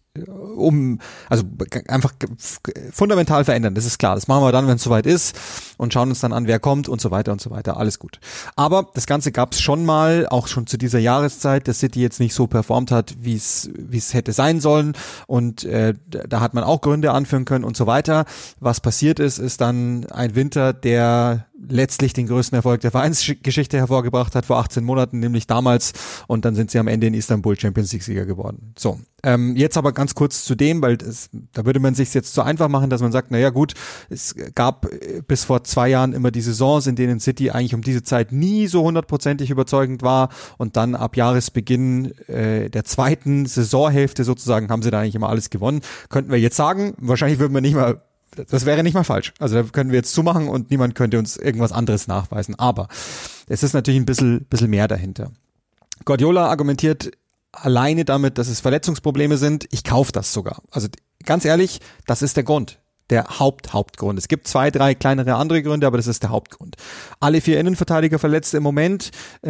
einfach fundamental verändern, das ist klar. Das machen wir dann, wenn es soweit ist und schauen uns dann an, wer kommt und so weiter, alles gut. Aber das Ganze gab es schon mal, auch schon zu dieser Jahreszeit, dass City jetzt nicht so performt hat, wie es hätte sein sollen und da hat man auch Gründe anführen können und so weiter. Was passiert ist dann ein Winter, der letztlich den größten Erfolg der Vereinsgeschichte hervorgebracht hat vor 18 Monaten, nämlich damals, und dann sind sie am Ende in Istanbul Champions League Sieger geworden. So, jetzt aber ganz kurz zu dem, weil da würde man sich jetzt zu einfach machen, dass man sagt, naja gut, es gab bis vor 2 Jahren immer die Saisons, in denen City eigentlich um diese Zeit nie so 100%ig überzeugend war und dann ab Jahresbeginn der zweiten Saisonhälfte sozusagen haben sie da eigentlich immer alles gewonnen. Könnten wir jetzt sagen, wahrscheinlich würden wir nicht mal, das wäre nicht mal falsch. Also da können wir jetzt zumachen und niemand könnte uns irgendwas anderes nachweisen. Aber es ist natürlich ein bisschen mehr dahinter. Guardiola argumentiert alleine damit, dass es Verletzungsprobleme sind. Ich kaufe das sogar. Also ganz ehrlich, das ist der Grund. Der Hauptgrund. Es gibt 2, 3 kleinere andere Gründe, aber das ist der Hauptgrund. Alle 4 Innenverteidiger verletzt im Moment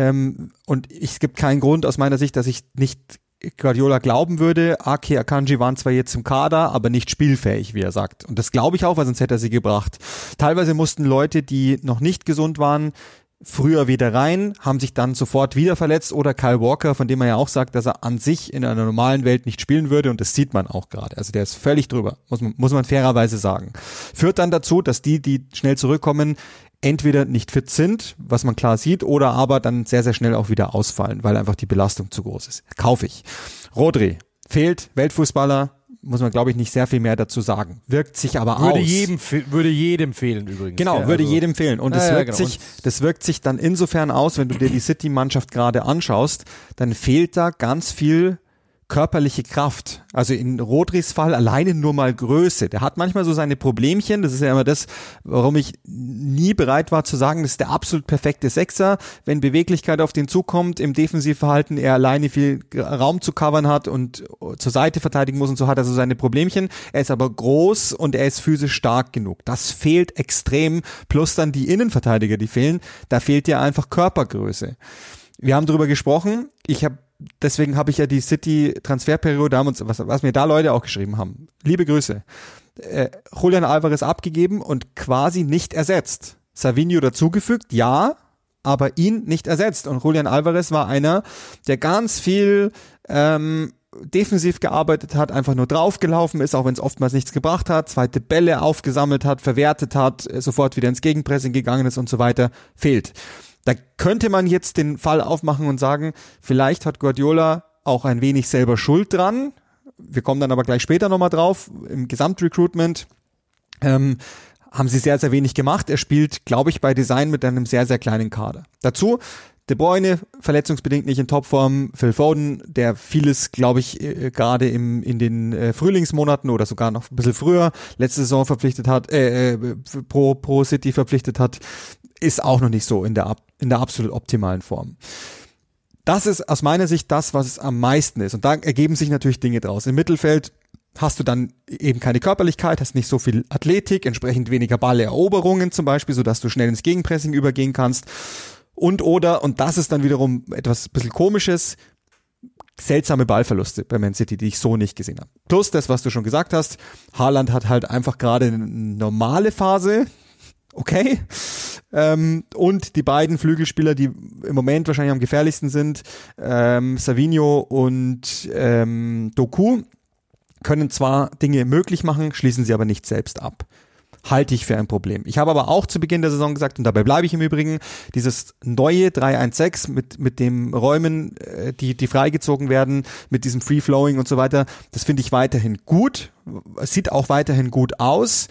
und es gibt keinen Grund aus meiner Sicht, dass ich nicht Guardiola glauben würde, Ake, Akanji waren zwar jetzt im Kader, aber nicht spielfähig, wie er sagt. Und das glaube ich auch, weil sonst hätte er sie gebracht. Teilweise mussten Leute, die noch nicht gesund waren, früher wieder rein, haben sich dann sofort wieder verletzt, oder Kyle Walker, von dem man ja auch sagt, dass er an sich in einer normalen Welt nicht spielen würde, und das sieht man auch gerade. Also der ist völlig drüber, muss man fairerweise sagen. Führt dann dazu, dass die schnell zurückkommen, entweder nicht fit sind, was man klar sieht, oder aber dann sehr, sehr schnell auch wieder ausfallen, weil einfach die Belastung zu groß ist. Kaufe ich. Rodri fehlt, Weltfußballer, muss man, glaube ich, nicht sehr viel mehr dazu sagen. Wirkt sich aber aus. Würde jedem fehlen übrigens. Genau, ja, würde jedem fehlen. Und das wirkt sich dann insofern aus, wenn du dir die City-Mannschaft gerade anschaust, dann fehlt da ganz viel körperliche Kraft. Also in Rodris Fall alleine nur mal Größe. Der hat manchmal so seine Problemchen. Das ist ja immer das, warum ich nie bereit war zu sagen, das ist der absolut perfekte Sechser. Wenn Beweglichkeit auf den zukommt, im Defensivverhalten er alleine viel Raum zu covern hat und zur Seite verteidigen muss und so, hat er so seine Problemchen. Er ist aber groß und er ist physisch stark genug. Das fehlt extrem. Plus dann die Innenverteidiger, die fehlen. Da fehlt ja einfach Körpergröße. Wir haben darüber gesprochen. Deswegen habe ich ja die City-Transferperiode, was mir da Leute auch geschrieben haben. Liebe Grüße. Julian Alvarez abgegeben und quasi nicht ersetzt. Savinho dazugefügt, ja, aber ihn nicht ersetzt. Und Julian Alvarez war einer, der ganz viel defensiv gearbeitet hat, einfach nur draufgelaufen ist, auch wenn es oftmals nichts gebracht hat, zweite Bälle aufgesammelt hat, verwertet hat, sofort wieder ins Gegenpressing gegangen ist und so weiter, fehlt. Da könnte man jetzt den Fall aufmachen und sagen, vielleicht hat Guardiola auch ein wenig selber Schuld dran. Wir kommen dann aber gleich später nochmal drauf. Im Gesamtrecruitment haben sie sehr, sehr wenig gemacht. Er spielt, glaube ich, bei Design mit einem sehr, sehr kleinen Kader. Dazu De Bruyne, verletzungsbedingt nicht in Topform. Phil Foden, der vieles, glaube ich, gerade in den Frühlingsmonaten oder sogar noch ein bisschen früher letzte Saison verpflichtet hat, pro City verpflichtet hat, ist auch noch nicht so in der absolut optimalen Form. Das ist aus meiner Sicht das, was es am meisten ist. Und da ergeben sich natürlich Dinge draus. Im Mittelfeld hast du dann eben keine Körperlichkeit, hast nicht so viel Athletik, entsprechend weniger Balleroberungen zum Beispiel, sodass du schnell ins Gegenpressing übergehen kannst. Und das ist dann wiederum etwas ein bisschen Komisches, seltsame Ballverluste bei Man City, die ich so nicht gesehen habe. Plus das, was du schon gesagt hast, Haaland hat halt einfach gerade eine normale Phase, okay. Und die beiden Flügelspieler, die im Moment wahrscheinlich am gefährlichsten sind, Savinho und Doku, können zwar Dinge möglich machen, schließen sie aber nicht selbst ab. Halte ich für ein Problem. Ich habe aber auch zu Beginn der Saison gesagt, und dabei bleibe ich im Übrigen, dieses neue 3-1-6 mit dem Räumen, die freigezogen werden, mit diesem Free-Flowing und so weiter, das finde ich weiterhin gut. Es sieht auch weiterhin gut aus.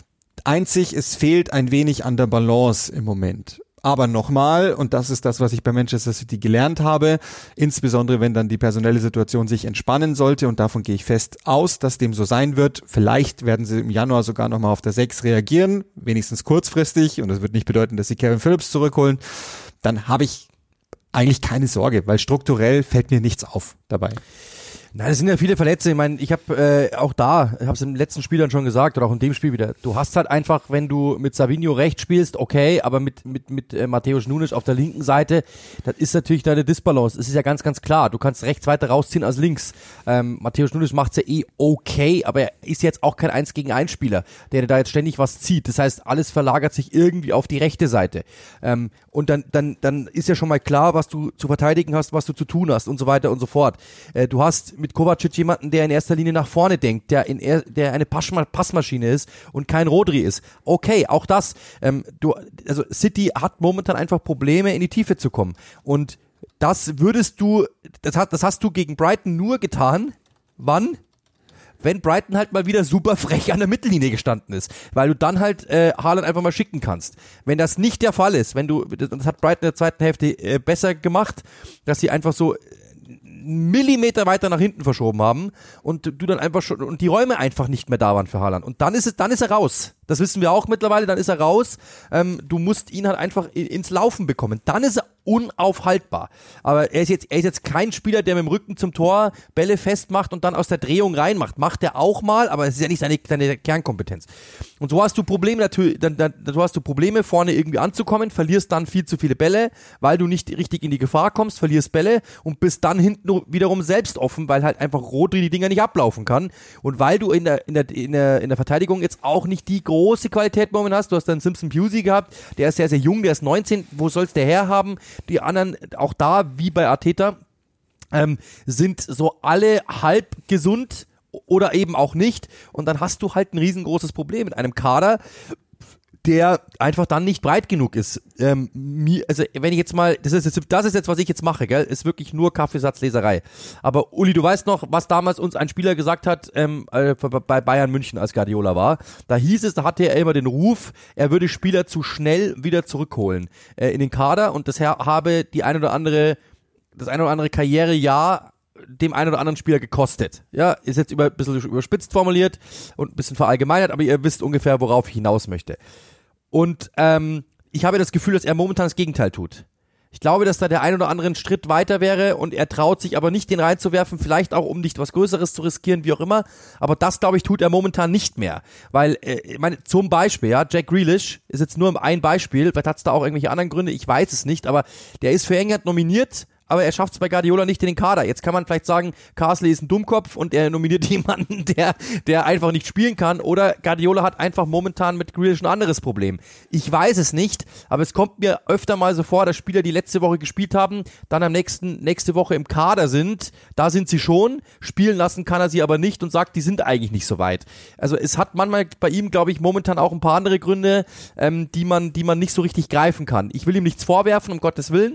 Einzig, es fehlt ein wenig an der Balance im Moment. Aber nochmal, und das ist das, was ich bei Manchester City gelernt habe, insbesondere wenn dann die personelle Situation sich entspannen sollte, und davon gehe ich fest aus, dass dem so sein wird. Vielleicht werden sie im Januar sogar nochmal auf der 6 reagieren, wenigstens kurzfristig, und das wird nicht bedeuten, dass sie Kevin Phillips zurückholen. Dann habe ich eigentlich keine Sorge, weil strukturell fällt mir nichts auf dabei. Nein, es sind ja viele Verletzte. Ich meine, ich habe auch da, ich habe es im letzten Spiel dann schon gesagt oder auch in dem Spiel wieder. Du hast halt einfach, wenn du mit Savinho rechts spielst, okay, aber mit Mateusz Nunes auf der linken Seite, das ist natürlich da eine Disbalance. Es ist ja ganz, ganz klar. Du kannst rechts weiter rausziehen als links. Mateusz Nunes macht's ja okay, aber er ist jetzt auch kein 1-gegen-1 Spieler, der da jetzt ständig was zieht. Das heißt, alles verlagert sich irgendwie auf die rechte Seite. Und dann ist ja schon mal klar, was du zu verteidigen hast, was du zu tun hast und so weiter und so fort. Du hast mit Kovacic jemanden, der in erster Linie nach vorne denkt, der eine Passmaschine ist und kein Rodri ist. Okay, auch das. Also City hat momentan einfach Probleme, in die Tiefe zu kommen. Und das hast du gegen Brighton nur getan. Wann? Wenn Brighton halt mal wieder super frech an der Mittellinie gestanden ist, weil du dann halt Haaland einfach mal schicken kannst. Wenn das nicht der Fall ist, das hat Brighton in der zweiten Hälfte besser gemacht, dass sie einfach so Millimeter weiter nach hinten verschoben haben und du dann einfach schon und die Räume einfach nicht mehr da waren für Haaland. Und dann ist er raus. Das wissen wir auch mittlerweile, dann ist er raus. Du musst ihn halt einfach ins Laufen bekommen. Dann ist er unaufhaltbar. Aber er ist jetzt kein Spieler, der mit dem Rücken zum Tor Bälle festmacht und dann aus der Drehung reinmacht. Macht er auch mal, aber es ist ja nicht seine Kernkompetenz. Und so hast du Probleme natürlich, du hast du Probleme vorne irgendwie anzukommen, verlierst dann viel zu viele Bälle, weil du nicht richtig in die Gefahr kommst, verlierst Bälle und bist dann hinten wiederum selbst offen, weil halt einfach Rodri die Dinger nicht ablaufen kann und weil du in der Verteidigung jetzt auch nicht die große Qualität momentan hast. Du hast dann Simpson Pusey gehabt, der ist sehr, sehr jung, der ist 19, wo soll's der herhaben? Die anderen, auch da, wie bei Arteta, sind so alle halb gesund oder eben auch nicht und dann hast du halt ein riesengroßes Problem mit einem Kader, der einfach dann nicht breit genug ist. Also wenn ich jetzt mal, das ist jetzt, was ich jetzt mache, gell, ist wirklich nur Kaffeesatzleserei. Aber Uli, du weißt noch, was damals uns ein Spieler gesagt hat bei Bayern München, als Guardiola war. Da hatte er immer den Ruf, er würde Spieler zu schnell wieder zurückholen in den Kader und das habe das ein oder andere Karrierejahr dem einen oder anderen Spieler gekostet. Ja, ist jetzt ein bisschen überspitzt formuliert und ein bisschen verallgemeinert, aber ihr wisst ungefähr, worauf ich hinaus möchte. Und ich habe das Gefühl, dass er momentan das Gegenteil tut. Ich glaube, dass da der ein oder andere einen Schritt weiter wäre und er traut sich aber nicht, den reinzuwerfen, vielleicht auch, um nicht was Größeres zu riskieren, wie auch immer. Aber das, glaube ich, tut er momentan nicht mehr. Weil, ich meine, zum Beispiel, ja, Jack Grealish ist jetzt nur ein Beispiel, vielleicht hat es da auch irgendwelche anderen Gründe, ich weiß es nicht, aber der ist für England nominiert, aber er schafft es bei Guardiola nicht in den Kader. Jetzt kann man vielleicht sagen, Carsley ist ein Dummkopf und er nominiert jemanden, der einfach nicht spielen kann. Oder Guardiola hat einfach momentan mit Grealish ein anderes Problem. Ich weiß es nicht, aber es kommt mir öfter mal so vor, dass Spieler, die letzte Woche gespielt haben, dann nächste Woche im Kader sind. Da sind sie schon, spielen lassen kann er sie aber nicht und sagt, die sind eigentlich nicht so weit. Also es hat manchmal bei ihm, glaube ich, momentan auch ein paar andere Gründe, die man nicht so richtig greifen kann. Ich will ihm nichts vorwerfen, um Gottes Willen.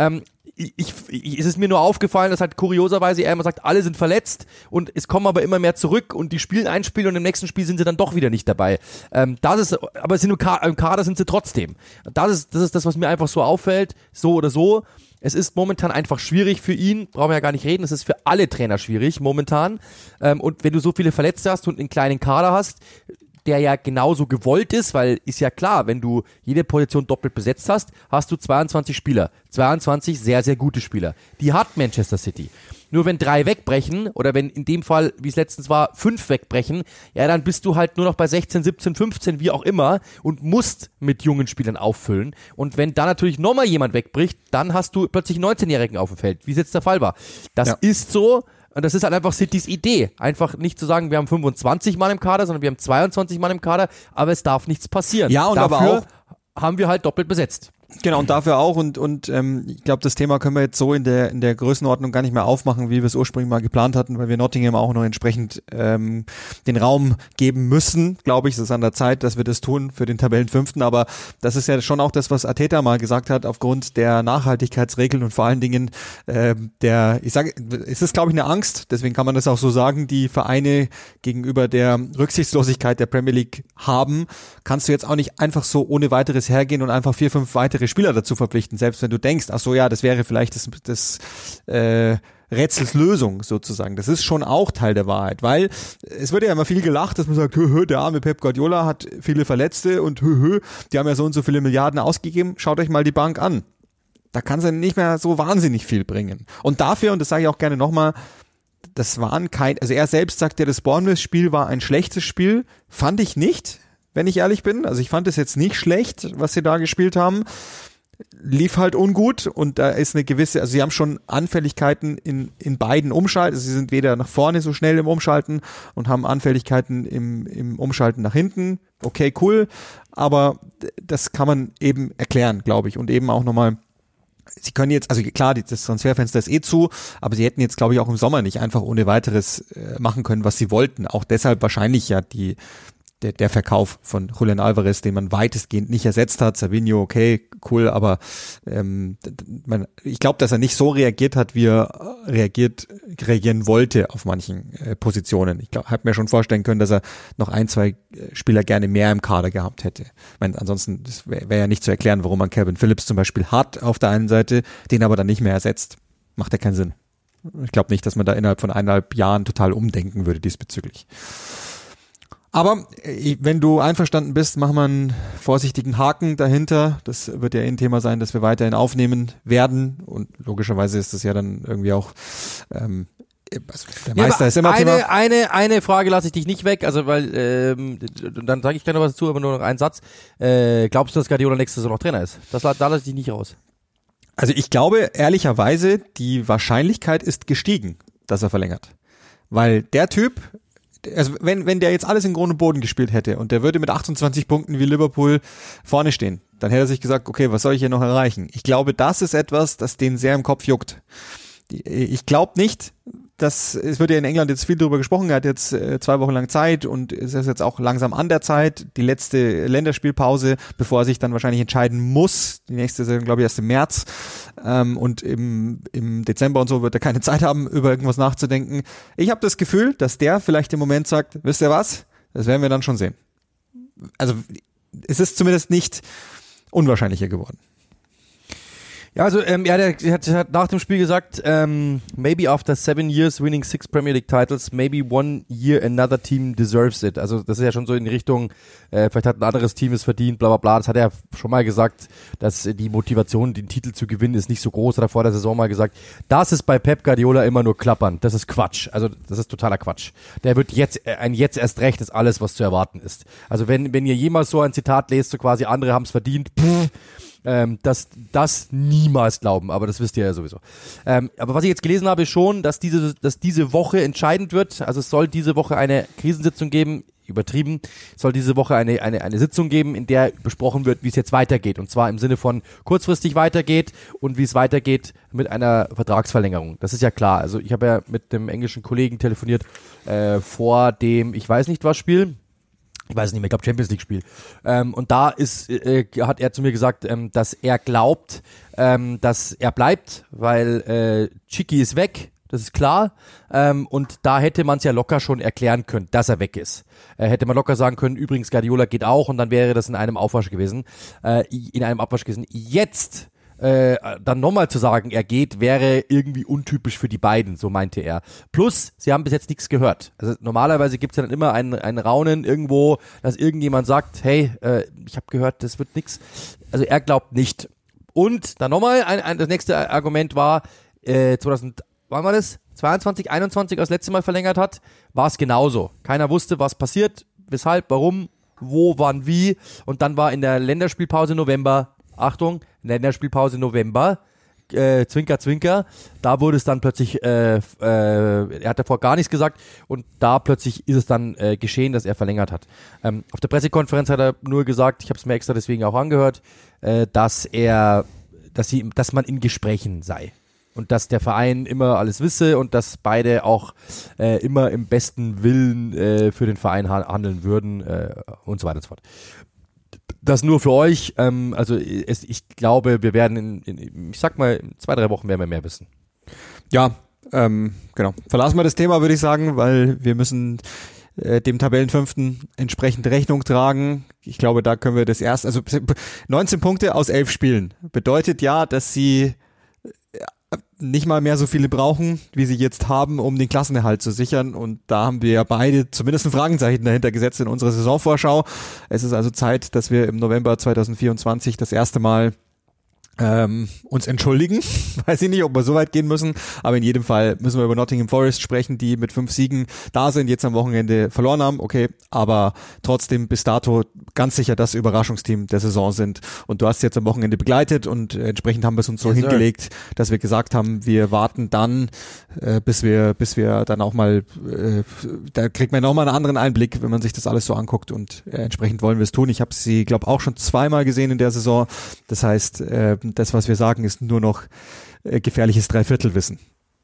Es ist mir nur aufgefallen, dass halt kurioserweise er immer sagt, alle sind verletzt und es kommen aber immer mehr zurück und die spielen ein Spiel und im nächsten Spiel sind sie dann doch wieder nicht dabei. Aber im Kader sind sie trotzdem. Das ist das, was mir einfach so auffällt, so oder so. Es ist momentan einfach schwierig für ihn, brauchen wir ja gar nicht reden, es ist für alle Trainer schwierig momentan. Und wenn du so viele Verletzte hast und einen kleinen Kader hast, der ja genauso gewollt ist, weil ist ja klar, wenn du jede Position doppelt besetzt hast, hast du 22 Spieler. 22 sehr, sehr gute Spieler. Die hat Manchester City. Nur wenn 3 wegbrechen oder wenn in dem Fall, wie es letztens war, 5 wegbrechen, ja, dann bist du halt nur noch bei 16, 17, 15, wie auch immer und musst mit jungen Spielern auffüllen. Und wenn da natürlich nochmal jemand wegbricht, dann hast du plötzlich 19-Jährigen auf dem Feld, wie es jetzt der Fall war. Das ist so. Und das ist halt einfach Citys Idee. Einfach nicht zu sagen, wir haben 25 Mann im Kader, sondern wir haben 22 Mann im Kader, aber es darf nichts passieren. Ja, und dafür aber auch haben wir halt doppelt besetzt. Genau, und dafür auch und ich glaube, das Thema können wir jetzt so in der Größenordnung gar nicht mehr aufmachen, wie wir es ursprünglich mal geplant hatten, weil wir Nottingham auch noch entsprechend den Raum geben müssen, glaube ich. Es ist an der Zeit, dass wir das tun für den Tabellenfünften, aber das ist ja schon auch das, was Arteta mal gesagt hat, aufgrund der Nachhaltigkeitsregeln und vor allen Dingen es ist, glaube ich, eine Angst, deswegen kann man das auch so sagen, die Vereine gegenüber der Rücksichtslosigkeit der Premier League haben, kannst du jetzt auch nicht einfach so ohne weiteres hergehen und einfach 4, 5 weitere Spieler dazu verpflichten, selbst wenn du denkst, ach so, ja, das wäre vielleicht das Rätsels Lösung sozusagen. Das ist schon auch Teil der Wahrheit, weil es wird ja immer viel gelacht, dass man sagt, der arme Pep Guardiola hat viele Verletzte und die haben ja so und so viele Milliarden ausgegeben. Schaut euch mal die Bank an. Da kann sie nicht mehr so wahnsinnig viel bringen. Und dafür, und das sage ich auch gerne nochmal, das waren also er selbst sagt ja, das Bournemouth-Spiel war ein schlechtes Spiel. Fand ich nicht, wenn ich ehrlich bin. Also ich fand es jetzt nicht schlecht, was sie da gespielt haben. Lief halt ungut und da ist eine gewisse, also sie haben schon Anfälligkeiten in beiden Umschalten. Also sie sind weder nach vorne so schnell im Umschalten und haben Anfälligkeiten im Umschalten nach hinten. Okay, cool, aber das kann man eben erklären, glaube ich. Und eben auch nochmal, sie können jetzt, also klar, das Transferfenster ist zu, aber sie hätten jetzt, glaube ich, auch im Sommer nicht einfach ohne weiteres machen können, was sie wollten. Auch deshalb wahrscheinlich ja der Verkauf von Julian Alvarez, den man weitestgehend nicht ersetzt hat. Savinho, okay, cool, aber ich glaube, dass er nicht so reagiert hat, wie er reagieren wollte auf manchen Positionen. Ich habe mir schon vorstellen können, dass er noch 1, 2 Spieler gerne mehr im Kader gehabt hätte. Ich meine, ansonsten wäre ja nicht zu erklären, warum man Calvin Phillips zum Beispiel hat auf der einen Seite, den aber dann nicht mehr ersetzt. Macht ja keinen Sinn. Ich glaube nicht, dass man da innerhalb von 1,5 Jahren total umdenken würde diesbezüglich. Aber wenn du einverstanden bist, mach mal einen vorsichtigen Haken dahinter. Das wird ja ein Thema sein, das wir weiterhin aufnehmen werden. Und logischerweise ist das ja dann irgendwie auch, also der Meister ist immer Thema. Eine Frage lasse ich dich nicht weg, also weil, dann sage ich gerne was dazu, aber nur noch einen Satz. Glaubst du, dass Guardiola nächste Saison noch Trainer ist? Da lasse ich dich nicht raus. Also ich glaube, ehrlicherweise, die Wahrscheinlichkeit ist gestiegen, dass er verlängert. Weil der Typ, also wenn der jetzt alles in Grund und Boden gespielt hätte und der würde mit 28 Punkten wie Liverpool vorne stehen, dann hätte er sich gesagt, okay, was soll ich hier noch erreichen? Ich glaube, das ist etwas, das den sehr im Kopf juckt. Ich glaube nicht, es wird ja in England jetzt viel darüber gesprochen, er hat jetzt 2 Wochen lang Zeit und es ist jetzt auch langsam an der Zeit, die letzte Länderspielpause, bevor er sich dann wahrscheinlich entscheiden muss, die nächste Saison glaube ich erst im März und im Dezember und so wird er keine Zeit haben, über irgendwas nachzudenken. Ich habe das Gefühl, dass der vielleicht im Moment sagt, wisst ihr was, das werden wir dann schon sehen. Also es ist zumindest nicht unwahrscheinlicher geworden. Ja, also er hat nach dem Spiel gesagt, maybe after 7 years winning 6 Premier League titles, maybe 1 year another team deserves it. Also das ist ja schon so in Richtung, vielleicht hat ein anderes Team es verdient, bla bla bla. Das hat er schon mal gesagt, dass die Motivation, den Titel zu gewinnen, ist nicht so groß. Hat er vor der Saison mal gesagt, das ist bei Pep Guardiola immer nur klappern. Das ist Quatsch. Also das ist totaler Quatsch. Der wird jetzt erst recht ist alles, was zu erwarten ist. Also wenn ihr jemals so ein Zitat lest, so quasi andere haben es verdient, das niemals glauben, aber das wisst ihr ja sowieso. Aber was ich jetzt gelesen habe, ist schon, dass diese Woche entscheidend wird. Also es soll diese Woche eine Krisensitzung geben, übertrieben, es soll diese Woche eine Sitzung geben, in der besprochen wird, wie es jetzt weitergeht. Und zwar im Sinne von kurzfristig weitergeht und wie es weitergeht mit einer Vertragsverlängerung. Das ist ja klar. Also ich habe ja mit dem englischen Kollegen telefoniert vor dem, ich weiß nicht was Spiel. Ich weiß nicht mehr, ich glaube Champions League Spiel. Und da hat er zu mir gesagt, dass er glaubt, dass er bleibt, weil Chicky ist weg, das ist klar. Und da hätte man es ja locker schon erklären können, dass er weg ist. Hätte man locker sagen können, übrigens Guardiola geht auch und dann wäre das in einem Abwasch gewesen. Jetzt dann nochmal zu sagen, er geht, wäre irgendwie untypisch für die beiden, so meinte er. Plus, sie haben bis jetzt nichts gehört. Also normalerweise gibt's ja dann immer ein Raunen irgendwo, dass irgendjemand sagt, hey, ich habe gehört, das wird nix. Also er glaubt nicht. Und dann nochmal, das nächste Argument war, 22, 21, als das letzte Mal verlängert hat, war es genauso. Keiner wusste, was passiert, weshalb, warum, wo, wann, wie. Und dann war in der Länderspielpause November, Achtung, Länderspielpause November, Zwinker, Zwinker, da wurde es dann plötzlich, er hat davor gar nichts gesagt und da plötzlich ist es dann geschehen, dass er verlängert hat. Auf der Pressekonferenz hat er nur gesagt, ich habe es mir extra deswegen auch angehört, dass man in Gesprächen sei. Und dass der Verein immer alles wisse und dass beide auch immer im besten Willen für den Verein handeln würden und so weiter und so fort. Das nur für euch. Ich glaube, wir werden ich sag mal, in 2-3 Wochen werden wir mehr wissen. Ja, genau. Verlassen wir das Thema, würde ich sagen, weil wir müssen dem Tabellenfünften entsprechend Rechnung tragen. Ich glaube, da können wir das erst, also 19 Punkte aus 11 Spielen. Bedeutet ja, dass sie nicht mal mehr so viele brauchen, wie sie jetzt haben, um den Klassenerhalt zu sichern. Und da haben wir ja beide zumindest ein Fragezeichen dahinter gesetzt in unserer Saisonvorschau. Es ist also Zeit, dass wir im November 2024 das erste Mal uns entschuldigen. Weiß ich nicht, ob wir so weit gehen müssen, aber in jedem Fall müssen wir über Nottingham Forest sprechen, die mit 5 Siegen da sind, jetzt am Wochenende verloren haben, okay, aber trotzdem bis dato ganz sicher das Überraschungsteam der Saison sind. Und du hast jetzt am Wochenende begleitet und entsprechend haben wir es uns so hingelegt, dass wir gesagt haben, wir warten dann, bis wir dann auch mal, da kriegt man nochmal einen anderen Einblick, wenn man sich das alles so anguckt und entsprechend wollen wir es tun. Ich habe sie, glaube auch schon 2-mal gesehen in der Saison. Das heißt, das, was wir sagen, ist nur noch gefährliches Dreiviertelwissen.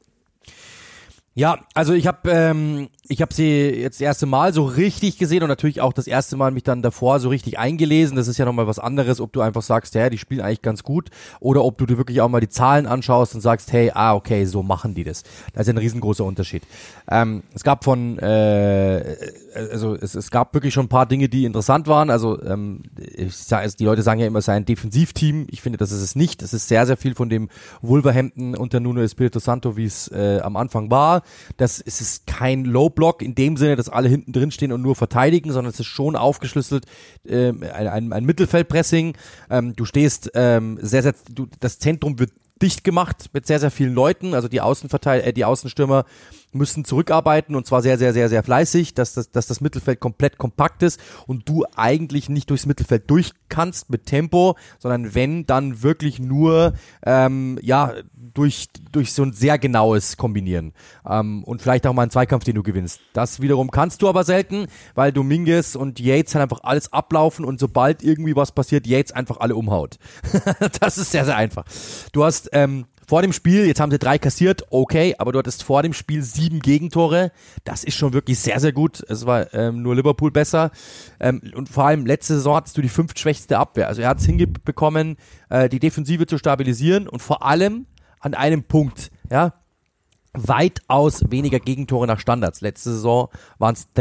Ja, also ich habe sie jetzt das erste Mal so richtig gesehen und natürlich auch das erste Mal mich dann davor so richtig eingelesen. Das ist ja nochmal was anderes, ob du einfach sagst, ja, die spielen eigentlich ganz gut oder ob du dir wirklich auch mal die Zahlen anschaust und sagst, hey, okay, so machen die das. Das ist ja ein riesengroßer Unterschied. Es gab es gab wirklich schon ein paar Dinge, die interessant waren. Also die Leute sagen ja immer, es sei ein Defensivteam. Ich finde, das ist es nicht. Es ist sehr, sehr viel von dem Wolverhampton unter Nuno Espirito Santo, wie es am Anfang war. Es ist kein Low-Block in dem Sinne, dass alle hinten drin stehen und nur verteidigen, sondern es ist schon aufgeschlüsselt, ein Mittelfeldpressing. Du stehst das Zentrum wird dicht gemacht mit sehr, sehr vielen Leuten, also die Außenstürmer müssen zurückarbeiten und zwar sehr, sehr, sehr, sehr fleißig, dass das Mittelfeld komplett kompakt ist und du eigentlich nicht durchs Mittelfeld durch kannst mit Tempo, sondern wenn, dann wirklich nur durch so ein sehr genaues Kombinieren und vielleicht auch mal einen Zweikampf, den du gewinnst. Das wiederum kannst du aber selten, weil Dominguez und Yates halt einfach alles ablaufen und sobald irgendwie was passiert, Yates einfach alle umhaut. Das ist sehr, sehr einfach. Du hast vor dem Spiel, jetzt haben sie 3 kassiert, okay, aber du hattest vor dem Spiel 7 Gegentore. Das ist schon wirklich sehr, sehr gut. Es war nur Liverpool besser. Und vor allem letzte Saison hattest du die 5. schwächste Abwehr. Also er hat es hinbekommen, die Defensive zu stabilisieren und vor allem an einem Punkt, ja, weitaus weniger Gegentore nach Standards. Letzte Saison waren es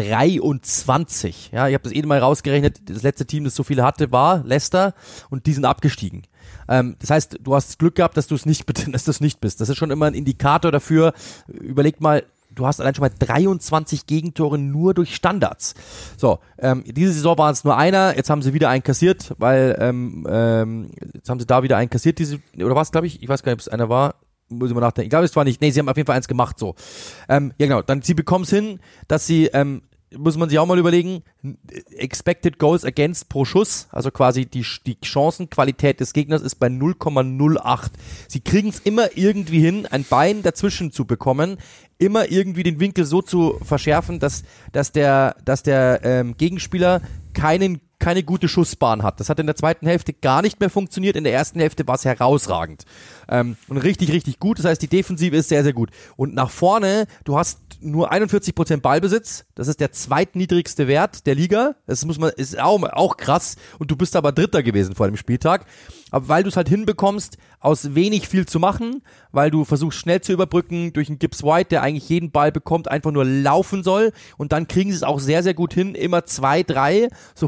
23. Ja, ich habe das mal rausgerechnet. Das letzte Team, das so viele hatte, war Leicester und die sind abgestiegen. Das heißt, du hast Glück gehabt, dass du es nicht bist. Das ist schon immer ein Indikator dafür. Überleg mal, du hast allein schon mal 23 Gegentore nur durch Standards. So, diese Saison war es nur einer, jetzt haben sie wieder einen kassiert, weil jetzt haben sie da wieder einen kassiert, oder was, glaube ich weiß gar nicht, ob es einer war. Muss ich mal nachdenken. Ich glaube, es war nicht. Nee, sie haben auf jeden Fall eins gemacht, so. Ja, genau. Dann, sie bekommen es hin, dass sie, muss man sich auch mal überlegen, Expected Goals Against pro Schuss, also quasi die Chancenqualität des Gegners ist bei 0,08. Sie kriegen es immer irgendwie hin, ein Bein dazwischen zu bekommen, immer irgendwie den Winkel so zu verschärfen, dass der Gegenspieler keine gute Schussbahn hat. Das hat in der zweiten Hälfte gar nicht mehr funktioniert. In der ersten Hälfte war es herausragend. Und richtig, richtig gut. Das heißt, die Defensive ist sehr, sehr gut. Und nach vorne, du hast nur 41% Ballbesitz. Das ist der zweitniedrigste Wert der Liga. Das ist auch krass. Und du bist aber Dritter gewesen vor dem Spieltag. Aber weil du es halt hinbekommst, aus wenig viel zu machen, weil du versuchst schnell zu überbrücken durch einen Gibbs White, der eigentlich jeden Ball bekommt, einfach nur laufen soll. Und dann kriegen sie es auch sehr, sehr gut hin. Immer 2, 3, sofort wieder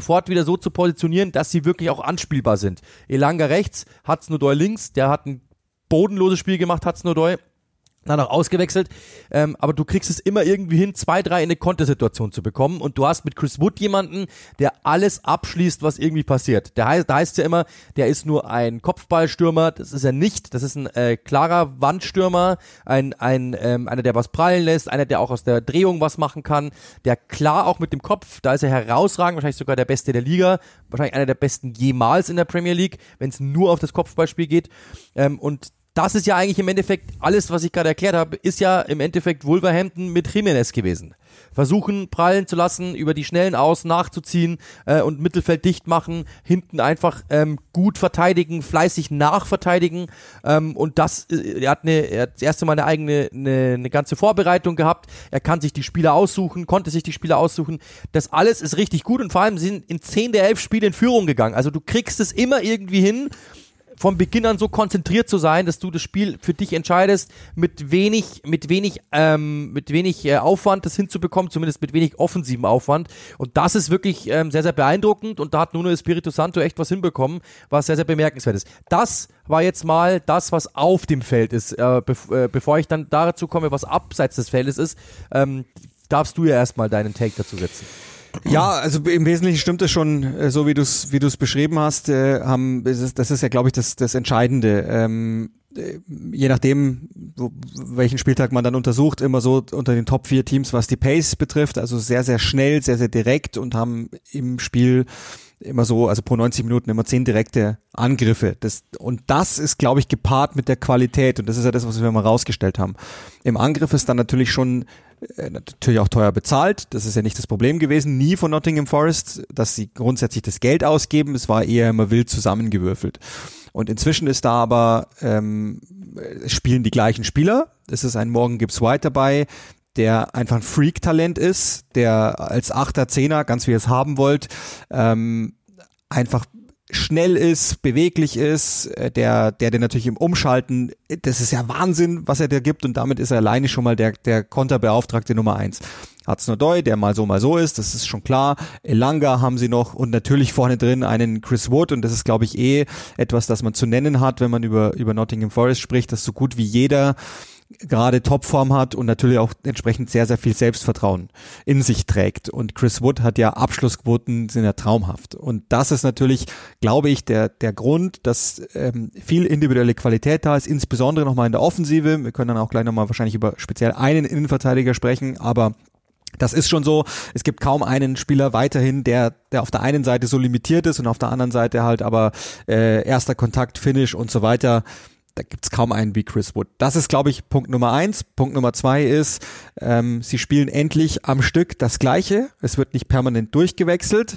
Spieler so zu positionieren, dass sie wirklich auch anspielbar sind. Elanga rechts, Hudson-Odoi links, der hat ein bodenloses Spiel gemacht, Hudson-Odoi. Dann auch ausgewechselt, aber du kriegst es immer irgendwie hin, 2-3 in eine Kontersituation zu bekommen und du hast mit Chris Wood jemanden, der alles abschließt, was irgendwie passiert. Da heißt ja immer, der ist nur ein Kopfballstürmer, das ist er nicht, das ist ein klarer Wandstürmer, einer, der was prallen lässt, einer, der auch aus der Drehung was machen kann, der klar auch mit dem Kopf, da ist er herausragend, wahrscheinlich sogar der Beste der Liga, wahrscheinlich einer der Besten jemals in der Premier League, wenn es nur auf das Kopfballspiel geht, und das ist ja eigentlich im Endeffekt, alles, was ich gerade erklärt habe, ist ja im Endeffekt Wolverhampton mit Jimenez gewesen. Versuchen, prallen zu lassen, über die Schnellen aus, nachzuziehen und Mittelfeld dicht machen, hinten einfach gut verteidigen, fleißig nachverteidigen und das, er hat das erste Mal eine ganze Vorbereitung gehabt, er konnte sich die Spieler aussuchen, das alles ist richtig gut und vor allem sind in 10 der 11 Spiele in Führung gegangen, also du kriegst es immer irgendwie hin, von Beginn an so konzentriert zu sein, dass du das Spiel für dich entscheidest, mit wenig Aufwand das hinzubekommen, zumindest mit wenig offensivem Aufwand. Und das ist wirklich sehr, sehr beeindruckend und da hat Nuno Espírito Santo echt was hinbekommen, was sehr, sehr bemerkenswert ist. Das war jetzt mal das, was auf dem Feld ist. Bevor ich dann dazu komme, was abseits des Feldes ist, darfst du ja erstmal deinen Take dazu setzen. Ja, also im Wesentlichen stimmt es schon, so wie du es beschrieben hast, das ist ja, glaube ich, das Entscheidende. Je nachdem, welchen Spieltag man dann untersucht, immer so unter den Top 4 Teams, was die Pace betrifft, also sehr, sehr schnell, sehr, sehr direkt und haben im Spiel immer so, also pro 90 Minuten immer 10 direkte Angriffe. Und das ist, glaube ich, gepaart mit der Qualität und das ist ja das, was wir mal rausgestellt haben. Im Angriff ist dann natürlich schon natürlich auch teuer bezahlt. Das ist ja nicht das Problem gewesen, nie von Nottingham Forest, dass sie grundsätzlich das Geld ausgeben. Es war eher immer wild zusammengewürfelt. Und inzwischen ist da aber, spielen die gleichen Spieler. Es ist ein Morgan Gibbs-White dabei, der einfach ein Freak-Talent ist, der als 8er, 10er, ganz wie ihr es haben wollt, einfach schnell ist, beweglich ist, der natürlich im Umschalten, das ist ja Wahnsinn, was er dir gibt und damit ist er alleine schon mal der Konterbeauftragte Nummer 1. Hudson-Odoi, der mal so ist, das ist schon klar. Elanga haben sie noch und natürlich vorne drin einen Chris Wood und das ist, glaube ich, etwas, das man zu nennen hat, wenn man über Nottingham Forest spricht, dass so gut wie jeder gerade Topform hat und natürlich auch entsprechend sehr, sehr viel Selbstvertrauen in sich trägt. Und Chris Wood hat ja Abschlussquoten, sind ja traumhaft. Und das ist natürlich, glaube ich, der Grund, dass viel individuelle Qualität da ist, insbesondere nochmal in der Offensive. Wir können dann auch gleich nochmal wahrscheinlich über speziell einen Innenverteidiger sprechen, aber das ist schon so, es gibt kaum einen Spieler weiterhin, der auf der einen Seite so limitiert ist und auf der anderen Seite halt aber erster Kontakt, Finish und so weiter. Da gibt's kaum einen wie Chris Wood. Das ist, glaube ich, Punkt Nummer 1. Punkt Nummer 2 ist, sie spielen endlich am Stück das Gleiche. Es wird nicht permanent durchgewechselt,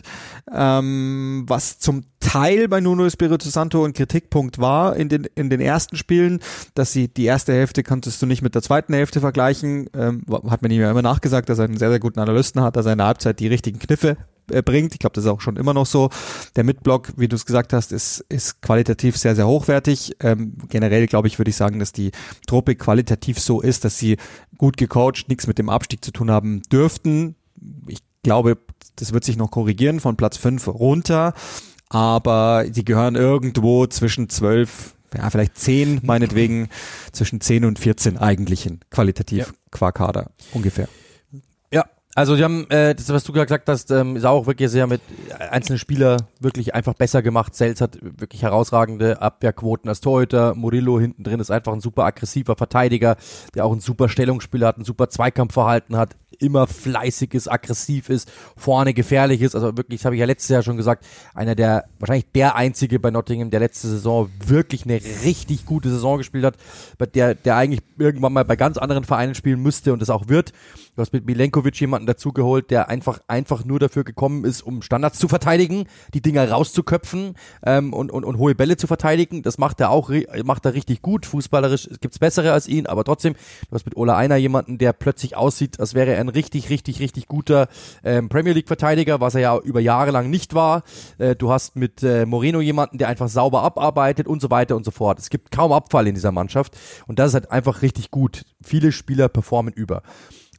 was zum Teil bei Nuno Espírito Santo ein Kritikpunkt war in den ersten Spielen, dass die erste Hälfte konntest du nicht mit der zweiten Hälfte vergleichen. Hat man ihm ja immer nachgesagt, dass er einen sehr, sehr guten Analysten hat, dass er in der Halbzeit die richtigen Kniffe bringt. Ich glaube, das ist auch schon immer noch so. Der Midblock, wie du es gesagt hast, ist qualitativ sehr, sehr hochwertig. Generell, glaube ich, würde ich sagen, dass die Truppe qualitativ so ist, dass sie gut gecoacht, nichts mit dem Abstieg zu tun haben dürften. Ich glaube, das wird sich noch korrigieren von Platz 5 runter, aber sie gehören irgendwo zwischen 12, ja, vielleicht 10, meinetwegen, zwischen 10 und 14 eigentlichen qualitativ qua Kader ungefähr. Also die haben, das, was du gerade gesagt hast, ist auch wirklich sehr mit einzelnen Spielern wirklich einfach besser gemacht. Sels hat wirklich herausragende Abwehrquoten als Torhüter. Murillo hinten drin ist einfach ein super aggressiver Verteidiger, der auch ein super Stellungsspiel hat, ein super Zweikampfverhalten hat, immer fleißig ist, aggressiv ist, vorne gefährlich ist. Also wirklich, das habe ich ja letztes Jahr schon gesagt, wahrscheinlich der einzige bei Nottingham, der letzte Saison wirklich eine richtig gute Saison gespielt hat, der eigentlich irgendwann mal bei ganz anderen Vereinen spielen müsste und das auch wird. Du hast mit Milenkovic jemanden dazugeholt, der einfach nur dafür gekommen ist, um Standards zu verteidigen, die Dinger rauszuköpfen und hohe Bälle zu verteidigen. Das macht er richtig gut. Fußballerisch gibt's bessere als ihn, aber trotzdem, du hast mit Ola Aina jemanden, der plötzlich aussieht, als wäre er ein richtig, richtig, richtig guter Premier League Verteidiger, was er ja über Jahre lang nicht war. Du hast mit Moreno jemanden, der einfach sauber abarbeitet und so weiter und so fort. Es gibt kaum Abfall in dieser Mannschaft und das ist halt einfach richtig gut. Viele Spieler performen über.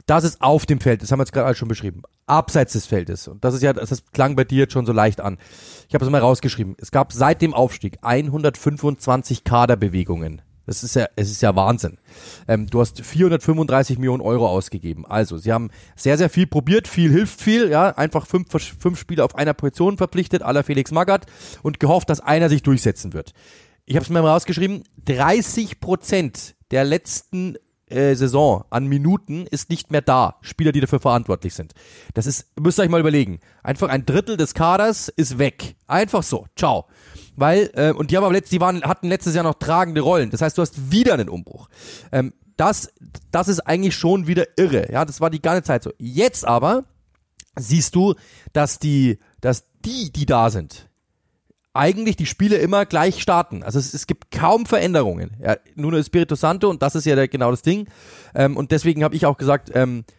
Das ist auf dem Feld, das haben wir jetzt gerade alles schon beschrieben. Abseits des Feldes. Und das klang bei dir jetzt schon so leicht an. Ich habe es mal rausgeschrieben. Es gab seit dem Aufstieg 125 Kaderbewegungen. Es ist ja Wahnsinn. Du hast 435 Millionen Euro ausgegeben. Also, sie haben sehr, sehr viel probiert. Viel hilft viel. Ja, einfach fünf Spieler auf einer Position verpflichtet, à la Felix Magath, und gehofft, dass einer sich durchsetzen wird. Ich habe es mir mal rausgeschrieben. 30% der letzten Saison an Minuten ist nicht mehr da. Spieler, die dafür verantwortlich sind. Müsst ihr euch mal überlegen. Einfach ein Drittel des Kaders ist weg. Einfach so. Ciao. Weil, und die haben hatten letztes Jahr noch tragende Rollen. Das heißt, du hast wieder einen Umbruch. Das ist eigentlich schon wieder irre. Ja, das war die ganze Zeit so. Jetzt aber siehst du, dass die da sind, eigentlich die Spiele immer gleich starten. Also es gibt kaum Veränderungen. Ja, Nuno Espirito Santo, und das ist ja genau das Ding. Und deswegen habe ich auch gesagt,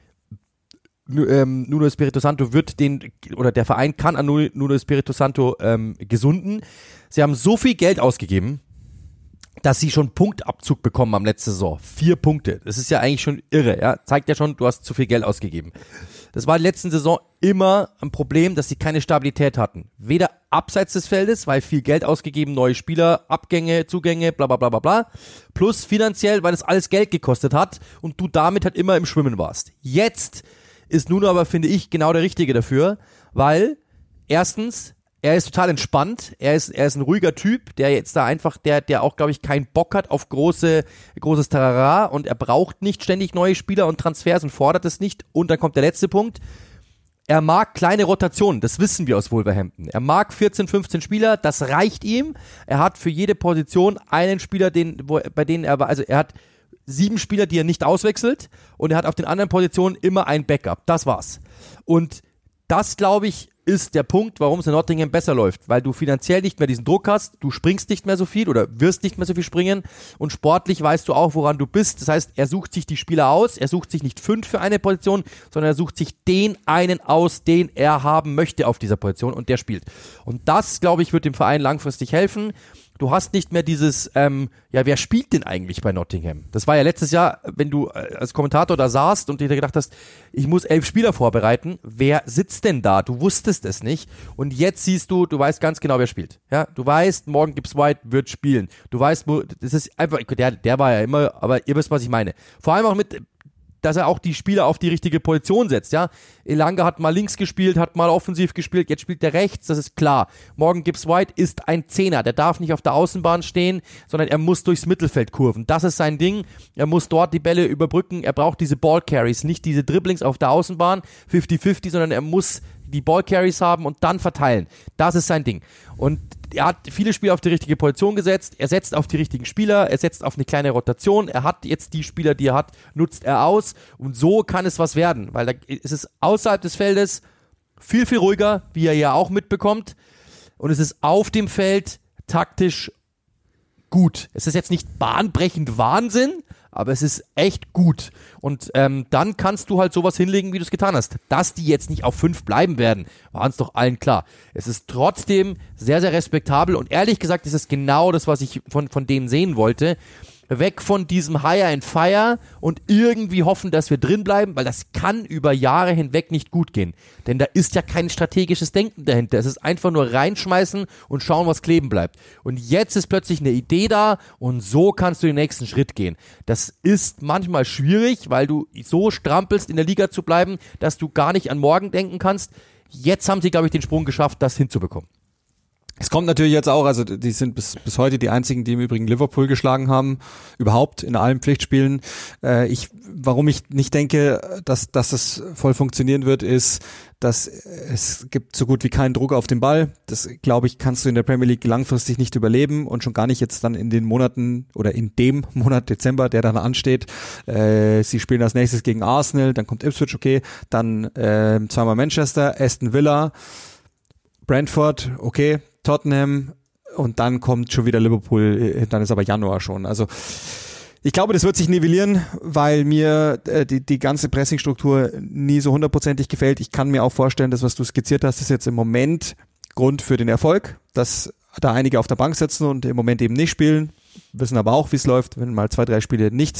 Nuno Espirito Santo der Verein kann an Nuno Espirito Santo gesunden. Sie haben so viel Geld ausgegeben, dass sie schon Punktabzug bekommen am letzten Saison. 4 Punkte. Das ist ja eigentlich schon irre. Ja? Zeigt ja schon, du hast zu viel Geld ausgegeben. Das war in der letzten Saison immer ein Problem, dass sie keine Stabilität hatten. Weder abseits des Feldes, weil viel Geld ausgegeben, neue Spieler, Abgänge, Zugänge, bla bla bla bla bla. Plus finanziell, weil das alles Geld gekostet hat und du damit halt immer im Schwimmen warst. Jetzt ist Nuno aber, finde ich, genau der Richtige dafür, weil erstens, er ist total entspannt, er ist ein ruhiger Typ, der jetzt da einfach, der auch, glaube ich, keinen Bock hat auf großes Tarara, und er braucht nicht ständig neue Spieler und Transfers und fordert es nicht. Und dann kommt der letzte Punkt. Er mag kleine Rotationen, das wissen wir aus Wolverhampton. Er mag 14, 15 Spieler, das reicht ihm. Er hat für jede Position einen Spieler, er hat 7 Spieler, die er nicht auswechselt, und er hat auf den anderen Positionen immer ein Backup. Das war's. Und das, glaube ich, ist der Punkt, warum es in Nottingham besser läuft, weil du finanziell nicht mehr diesen Druck hast, du springst nicht mehr so viel oder wirst nicht mehr so viel springen, und sportlich weißt du auch, woran du bist. Das heißt, er sucht sich die Spieler aus, er sucht sich nicht 5 für eine Position, sondern er sucht sich den einen aus, den er haben möchte auf dieser Position, und der spielt. Und das, glaube ich, wird dem Verein langfristig helfen. Du hast nicht mehr dieses, wer spielt denn eigentlich bei Nottingham? Das war ja letztes Jahr, wenn du als Kommentator da saßt und dir gedacht hast, ich muss 11 Spieler vorbereiten, wer sitzt denn da? Du wusstest es nicht, und jetzt siehst du weißt ganz genau, wer spielt. Ja, du weißt, morgen Gibbs White wird spielen. Du weißt, das ist einfach, der war ja immer, aber ihr wisst, was ich meine. Vor allem auch dass er auch die Spieler auf die richtige Position setzt, ja. Elanga hat mal links gespielt, hat mal offensiv gespielt, jetzt spielt er rechts, das ist klar. Morgan Gibbs White ist ein Zehner, der darf nicht auf der Außenbahn stehen, sondern er muss durchs Mittelfeld kurven. Das ist sein Ding, er muss dort die Bälle überbrücken, er braucht diese Ballcarries, nicht diese Dribblings auf der Außenbahn, 50-50, sondern er muss die Ballcarries haben und dann verteilen. Das ist sein Ding. Und er hat viele Spieler auf die richtige Position gesetzt, er setzt auf die richtigen Spieler, er setzt auf eine kleine Rotation, er hat jetzt die Spieler, die er hat, nutzt er aus, und so kann es was werden, weil da ist es außerhalb des Feldes viel, viel ruhiger, wie er ja auch mitbekommt, und es ist auf dem Feld taktisch gut. Es ist jetzt nicht bahnbrechend Wahnsinn, aber es ist echt gut. Und dann kannst du halt sowas hinlegen, wie du es getan hast. Dass die jetzt nicht auf 5 bleiben werden, war uns doch allen klar. Es ist trotzdem sehr, sehr respektabel, und ehrlich gesagt ist es genau das, was ich von denen sehen wollte. Weg von diesem Hire and Fire und irgendwie hoffen, dass wir drin bleiben, weil das kann über Jahre hinweg nicht gut gehen. Denn da ist ja kein strategisches Denken dahinter. Es ist einfach nur reinschmeißen und schauen, was kleben bleibt. Und jetzt ist plötzlich eine Idee da, und so kannst du den nächsten Schritt gehen. Das ist manchmal schwierig, weil du so strampelst, in der Liga zu bleiben, dass du gar nicht an morgen denken kannst. Jetzt haben sie, glaube ich, den Sprung geschafft, das hinzubekommen. Es kommt natürlich jetzt auch, also die sind bis heute die einzigen, die im Übrigen Liverpool geschlagen haben, überhaupt in allen Pflichtspielen. Warum ich nicht denke, dass es voll funktionieren wird, ist, dass es gibt so gut wie keinen Druck auf den Ball. Das, glaube ich, kannst du in der Premier League langfristig nicht überleben, und schon gar nicht jetzt dann in den Monaten oder in dem Monat Dezember, der dann ansteht. Sie spielen als nächstes gegen Arsenal, dann kommt Ipswich, okay, dann zweimal Manchester, Aston Villa, Brentford, okay, Tottenham, und dann kommt schon wieder Liverpool, dann ist aber Januar schon. Also ich glaube, das wird sich nivellieren, weil mir die ganze Pressingstruktur nie so 100%ig gefällt. Ich kann mir auch vorstellen, dass was du skizziert hast, ist jetzt im Moment Grund für den Erfolg, dass da einige auf der Bank sitzen und im Moment eben nicht spielen, wissen aber auch, wie es läuft, wenn mal 2, 3 Spiele nicht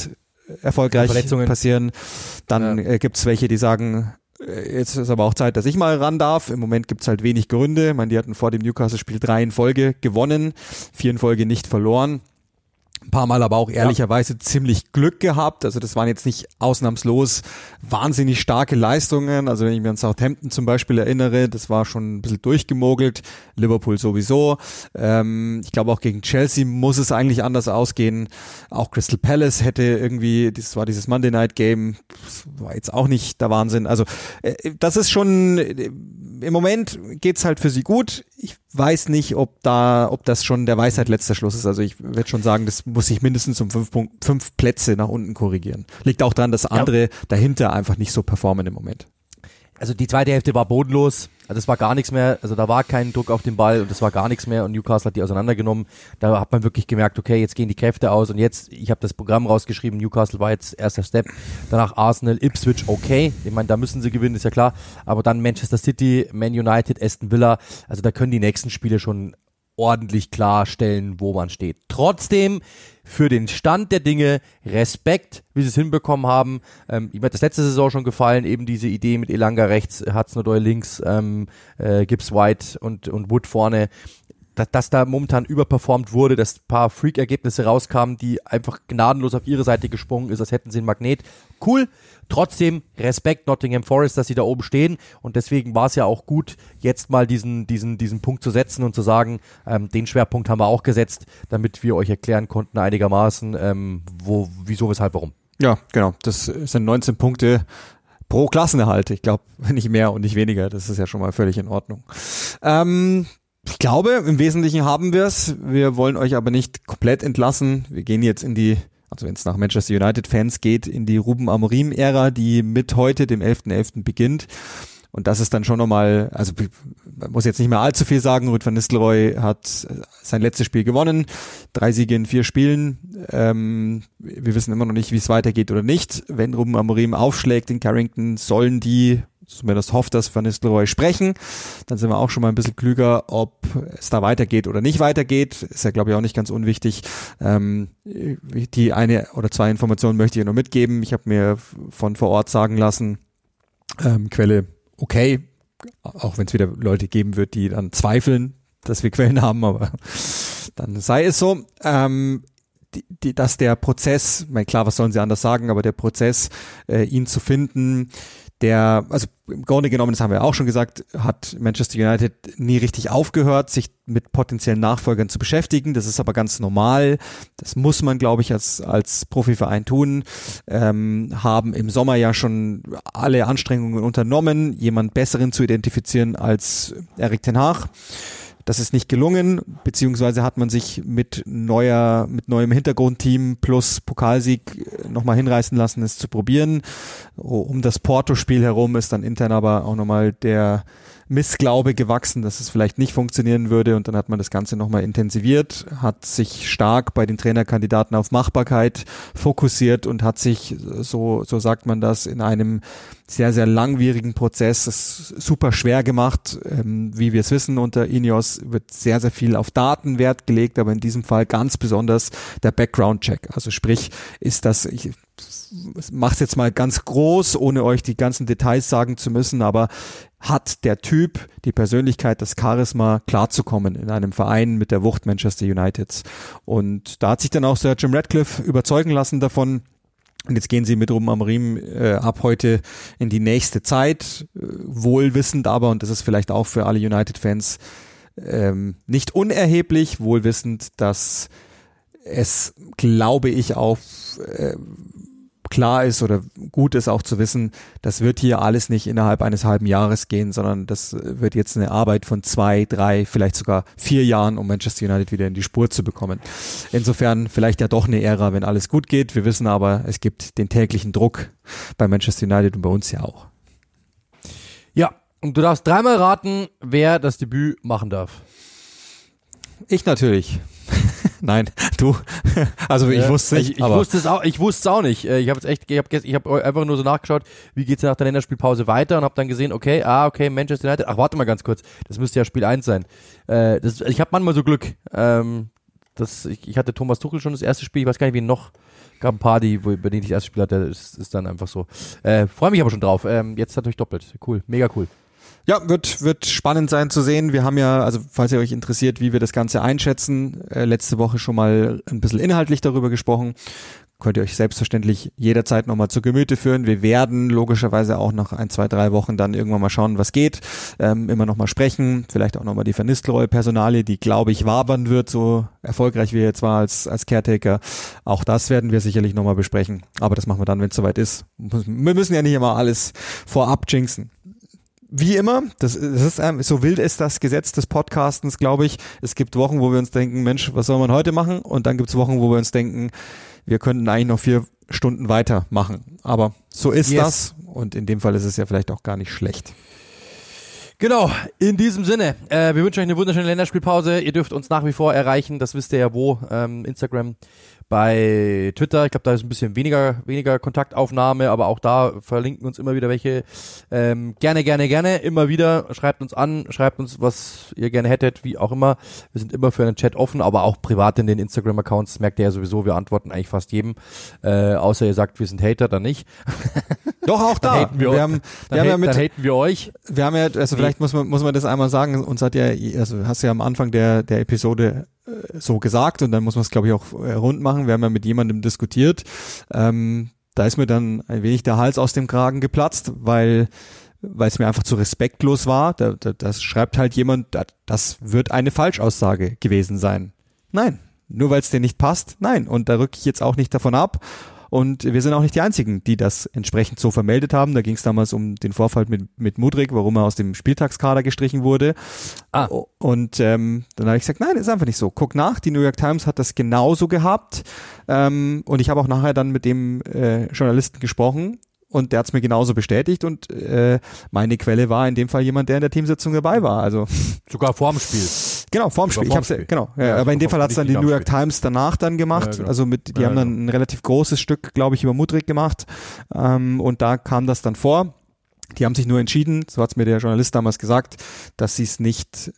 erfolgreich passieren. Dann gibt's welche, die sagen, jetzt ist aber auch Zeit, dass ich mal ran darf. Im Moment gibt's halt wenig Gründe. Ich meine, die hatten vor dem Newcastle-Spiel 3 in Folge gewonnen, 4 in Folge nicht verloren. Ein paar Mal aber auch ehrlicherweise ziemlich Glück gehabt. Also das waren jetzt nicht ausnahmslos wahnsinnig starke Leistungen. Also wenn ich mir an Southampton zum Beispiel erinnere, das war schon ein bisschen durchgemogelt. Liverpool sowieso. Ich glaube auch gegen Chelsea muss es eigentlich anders ausgehen. Auch Crystal Palace hätte irgendwie, das war dieses Monday Night Game, das war jetzt auch nicht der Wahnsinn. Also das ist schon, im Moment geht's halt für sie gut. Ich weiß nicht, ob das schon der Weisheit letzter Schluss ist. Also ich würde schon sagen, das muss sich mindestens um 5 Plätze nach unten korrigieren. Liegt auch daran, dass andere dahinter einfach nicht so performen im Moment. Also die zweite Hälfte war bodenlos, also es war gar nichts mehr, also da war kein Druck auf den Ball und es war gar nichts mehr und Newcastle hat die auseinandergenommen. Da hat man wirklich gemerkt, okay, jetzt gehen die Kräfte aus und jetzt, ich habe das Programm rausgeschrieben, Newcastle war jetzt erster Step, danach Arsenal, Ipswich, okay, ich meine, da müssen sie gewinnen, ist ja klar, aber dann Manchester City, Man United, Aston Villa, also da können die nächsten Spiele schon ordentlich klarstellen, wo man steht. Trotzdem für den Stand der Dinge Respekt, wie sie es hinbekommen haben. Ihm hat das letzte Saison schon gefallen, eben diese Idee mit Elanga rechts, Hudson-Odoi links, Gibbs White und Wood vorne. Dass da momentan überperformt wurde, dass ein paar Freak-Ergebnisse rauskamen, die einfach gnadenlos auf ihre Seite gesprungen ist, als hätten sie einen Magnet. Cool. Trotzdem Respekt Nottingham Forest, dass sie da oben stehen und deswegen war es ja auch gut, jetzt mal diesen Punkt zu setzen und zu sagen, den Schwerpunkt haben wir auch gesetzt, damit wir euch erklären konnten einigermaßen, wieso, weshalb, warum. Ja, genau. Das sind 19 Punkte pro Klassenerhalt. Ich glaube, nicht mehr und nicht weniger. Das ist ja schon mal völlig in Ordnung. Ich glaube, im Wesentlichen haben wir es. Wir wollen euch aber nicht komplett entlassen. Wir gehen jetzt also wenn es nach Manchester United-Fans geht, in die Ruben Amorim-Ära, die mit heute, dem 11.11. beginnt. Und das ist dann schon nochmal, also man muss jetzt nicht mehr allzu viel sagen, Ruud van Nistelrooy hat sein letztes Spiel gewonnen, 3 Siege in 4 Spielen. Wir wissen immer noch nicht, wie es weitergeht oder nicht. Wenn Ruben Amorim aufschlägt in Carrington, sollen die, zumindest hofft das Van Nistelrooy, sprechen. Dann sind wir auch schon mal ein bisschen klüger, ob es da weitergeht oder nicht weitergeht. Ist ja, glaube ich, auch nicht ganz unwichtig. Die eine oder 2 Informationen möchte ich noch mitgeben. Ich habe mir von vor Ort sagen lassen, Quelle okay, auch wenn es wieder Leute geben wird, die dann zweifeln, dass wir Quellen haben, aber dann sei es so. Dass der Prozess, klar, was sollen sie anders sagen, aber der Prozess, ihn zu finden, also im Grunde genommen, das haben wir auch schon gesagt, hat Manchester United nie richtig aufgehört, sich mit potenziellen Nachfolgern zu beschäftigen. Das ist aber ganz normal. Das muss man, glaube ich, als Profiverein tun. Haben im Sommer ja schon alle Anstrengungen unternommen, jemand Besseren zu identifizieren als Erik ten Hag. Das ist nicht gelungen, beziehungsweise hat man sich mit neuem Hintergrundteam plus Pokalsieg nochmal hinreißen lassen, es zu probieren. Um das Porto-Spiel herum ist dann intern aber auch nochmal der Missglaube gewachsen, dass es vielleicht nicht funktionieren würde, und dann hat man das Ganze nochmal intensiviert, hat sich stark bei den Trainerkandidaten auf Machbarkeit fokussiert und hat sich, so sagt man das, in einem sehr, sehr langwierigen Prozess super schwer gemacht. Wie wir es wissen, unter Ineos wird sehr, sehr viel auf Daten Wert gelegt, aber in diesem Fall ganz besonders der Background-Check. Also sprich, ist das, ich mach's jetzt mal ganz groß, ohne euch die ganzen Details sagen zu müssen, aber hat der Typ die Persönlichkeit, das Charisma, klarzukommen in einem Verein mit der Wucht Manchester Uniteds? Und da hat sich dann auch Sir Jim Ratcliffe überzeugen lassen davon. Und jetzt gehen sie mit Ruben Amorim ab heute in die nächste Zeit, wohlwissend aber, und das ist vielleicht auch für alle United-Fans nicht unerheblich, wohlwissend, dass es, glaube ich, auch klar ist oder gut ist auch zu wissen, das wird hier alles nicht innerhalb eines halben Jahres gehen, sondern das wird jetzt eine Arbeit von 2, 3, vielleicht sogar 4 Jahren, um Manchester United wieder in die Spur zu bekommen. Insofern vielleicht ja doch eine Ära, wenn alles gut geht. Wir wissen aber, es gibt den täglichen Druck bei Manchester United und bei uns ja auch. Ja, und du darfst 3-mal raten, wer das Debüt machen darf. Ich natürlich. Nein, du. Also ich wusste es nicht. Ich wusste es auch nicht. Ich habe einfach nur so nachgeschaut, wie geht's nach der Länderspielpause weiter, und habe dann gesehen, okay, Manchester United. Ach, warte mal ganz kurz. Das müsste ja Spiel 1 sein. Ich habe manchmal so Glück. Ich hatte Thomas Tuchel schon das erste Spiel. Ich weiß gar nicht, wen noch gab ein paar, über die ich erst Spiel hatte, ist dann einfach so. Freue mich aber schon drauf. Jetzt natürlich doppelt. Cool, mega cool. Ja, wird spannend sein zu sehen. Wir haben ja, also falls ihr euch interessiert, wie wir das Ganze einschätzen, letzte Woche schon mal ein bisschen inhaltlich darüber gesprochen. Könnt ihr euch selbstverständlich jederzeit nochmal zu Gemüte führen. Wir werden logischerweise auch nach 1, 2, 3 Wochen dann irgendwann mal schauen, was geht. Immer nochmal sprechen, vielleicht auch nochmal die Van Nistelrooy-Personalie, die, glaube ich, wabern wird, so erfolgreich wie er jetzt war als Caretaker. Auch das werden wir sicherlich nochmal besprechen. Aber das machen wir dann, wenn es soweit ist. Wir müssen ja nicht immer alles vorab jinxen. Wie immer, das ist so wild ist das Gesetz des Podcastens, glaube ich. Es gibt Wochen, wo wir uns denken, Mensch, was soll man heute machen? Und dann gibt es Wochen, wo wir uns denken, wir könnten eigentlich noch 4 Stunden weitermachen. Aber so ist das. Und in dem Fall ist es ja vielleicht auch gar nicht schlecht. Genau, in diesem Sinne, wir wünschen euch eine wunderschöne Länderspielpause. Ihr dürft uns nach wie vor erreichen, das wisst ihr ja wo, Instagram, bei Twitter. Ich glaube, da ist ein bisschen weniger Kontaktaufnahme, aber auch da verlinken uns immer wieder welche. Gerne, immer wieder. Schreibt uns an, schreibt uns, was ihr gerne hättet, wie auch immer. Wir sind immer für einen Chat offen, aber auch privat in den Instagram-Accounts. Merkt ihr ja sowieso, wir antworten eigentlich fast jedem. Außer ihr sagt, wir sind Hater, dann nicht. Doch, auch da. Dann haten wir euch. Wir haben ja, also vielleicht muss man das einmal sagen, uns hat ja, also hast du ja am Anfang der Episode so gesagt und dann muss man es, glaube ich, auch rund machen. Wir haben ja mit jemandem diskutiert. Da ist mir dann ein wenig der Hals aus dem Kragen geplatzt, weil es mir einfach zu respektlos war. Das schreibt halt jemand, das wird eine Falschaussage gewesen sein. Nein, nur weil es dir nicht passt, nein. Und da rücke ich jetzt auch nicht davon ab. Und wir sind auch nicht die Einzigen, die das entsprechend so vermeldet haben. Da ging es damals um den Vorfall mit Mudryk, warum er aus dem Spieltagskader gestrichen wurde. Und dann habe ich gesagt, nein, ist einfach nicht so. Guck nach, die New York Times hat das genauso gehabt. Und ich habe auch nachher dann mit dem Journalisten gesprochen. Und der hat es mir genauso bestätigt und meine Quelle war in dem Fall jemand, der in der Teamsitzung dabei war. Also sogar vorm Spiel. Genau, vorm Spiel. Aber in dem Fall hat es dann die New York Times danach dann gemacht. Ja, genau. Also die haben dann ein relativ großes Stück, glaube ich, über Mudryk gemacht. Und da kam das dann vor. Die haben sich nur entschieden, so hat es mir der Journalist damals gesagt, dass sie es nicht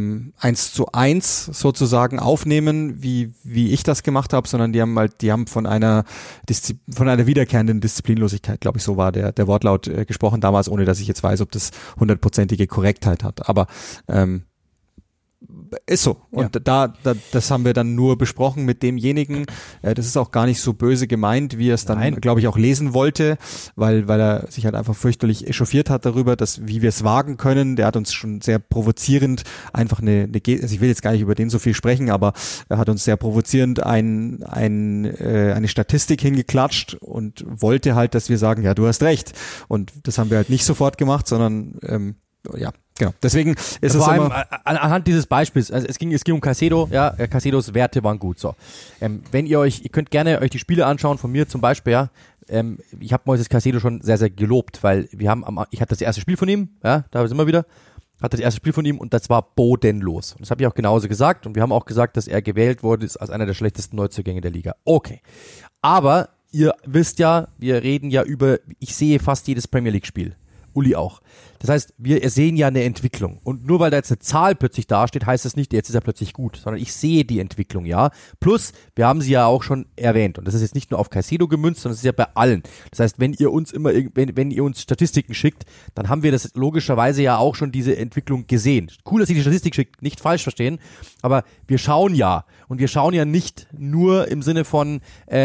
1:1 sozusagen aufnehmen, wie ich das gemacht habe, sondern die haben von einer wiederkehrenden Disziplinlosigkeit, glaube ich, so war der Wortlaut gesprochen damals, ohne dass ich jetzt weiß, ob das 100%ige Korrektheit hat. Aber ist so. Und das haben wir dann nur besprochen mit demjenigen. Das ist auch gar nicht so böse gemeint, wie er es dann, glaube ich, auch lesen wollte, weil er sich halt einfach fürchterlich echauffiert hat darüber, wie wir es wagen können. Der hat uns schon sehr provozierend einfach also ich will jetzt gar nicht über den so viel sprechen, aber er hat uns sehr provozierend eine Statistik hingeklatscht und wollte halt, dass wir sagen, ja, du hast recht. Und das haben wir halt nicht sofort gemacht, sondern genau. Deswegen ist es vor allem anhand dieses Beispiels, also es ging um Caicedo, ja, Caicedos Werte waren gut, so. Ihr könnt gerne euch die Spiele anschauen, von mir zum Beispiel, ja, ich habe Moises Caicedo schon sehr, sehr gelobt, weil ich hatte das erste Spiel von ihm, ja, da sind wir wieder, hatte das erste Spiel von ihm und das war bodenlos. Und das habe ich auch genauso gesagt und wir haben auch gesagt, dass er gewählt wurde als einer der schlechtesten Neuzugänge der Liga. Okay. Aber ihr wisst ja, wir reden ja ich sehe fast jedes Premier League Spiel. Uli auch. Das heißt, wir sehen ja eine Entwicklung. Und nur weil da jetzt eine Zahl plötzlich dasteht, heißt das nicht, jetzt ist er plötzlich gut, sondern ich sehe die Entwicklung, ja. Plus, wir haben sie ja auch schon erwähnt. Und das ist jetzt nicht nur auf Caicedo gemünzt, sondern es ist ja bei allen. Das heißt, wenn ihr uns Statistiken schickt, dann haben wir das logischerweise ja auch schon diese Entwicklung gesehen. Cool, dass ihr die Statistik schickt, nicht falsch verstehen. Aber wir schauen ja. Und wir schauen ja nicht nur im Sinne von,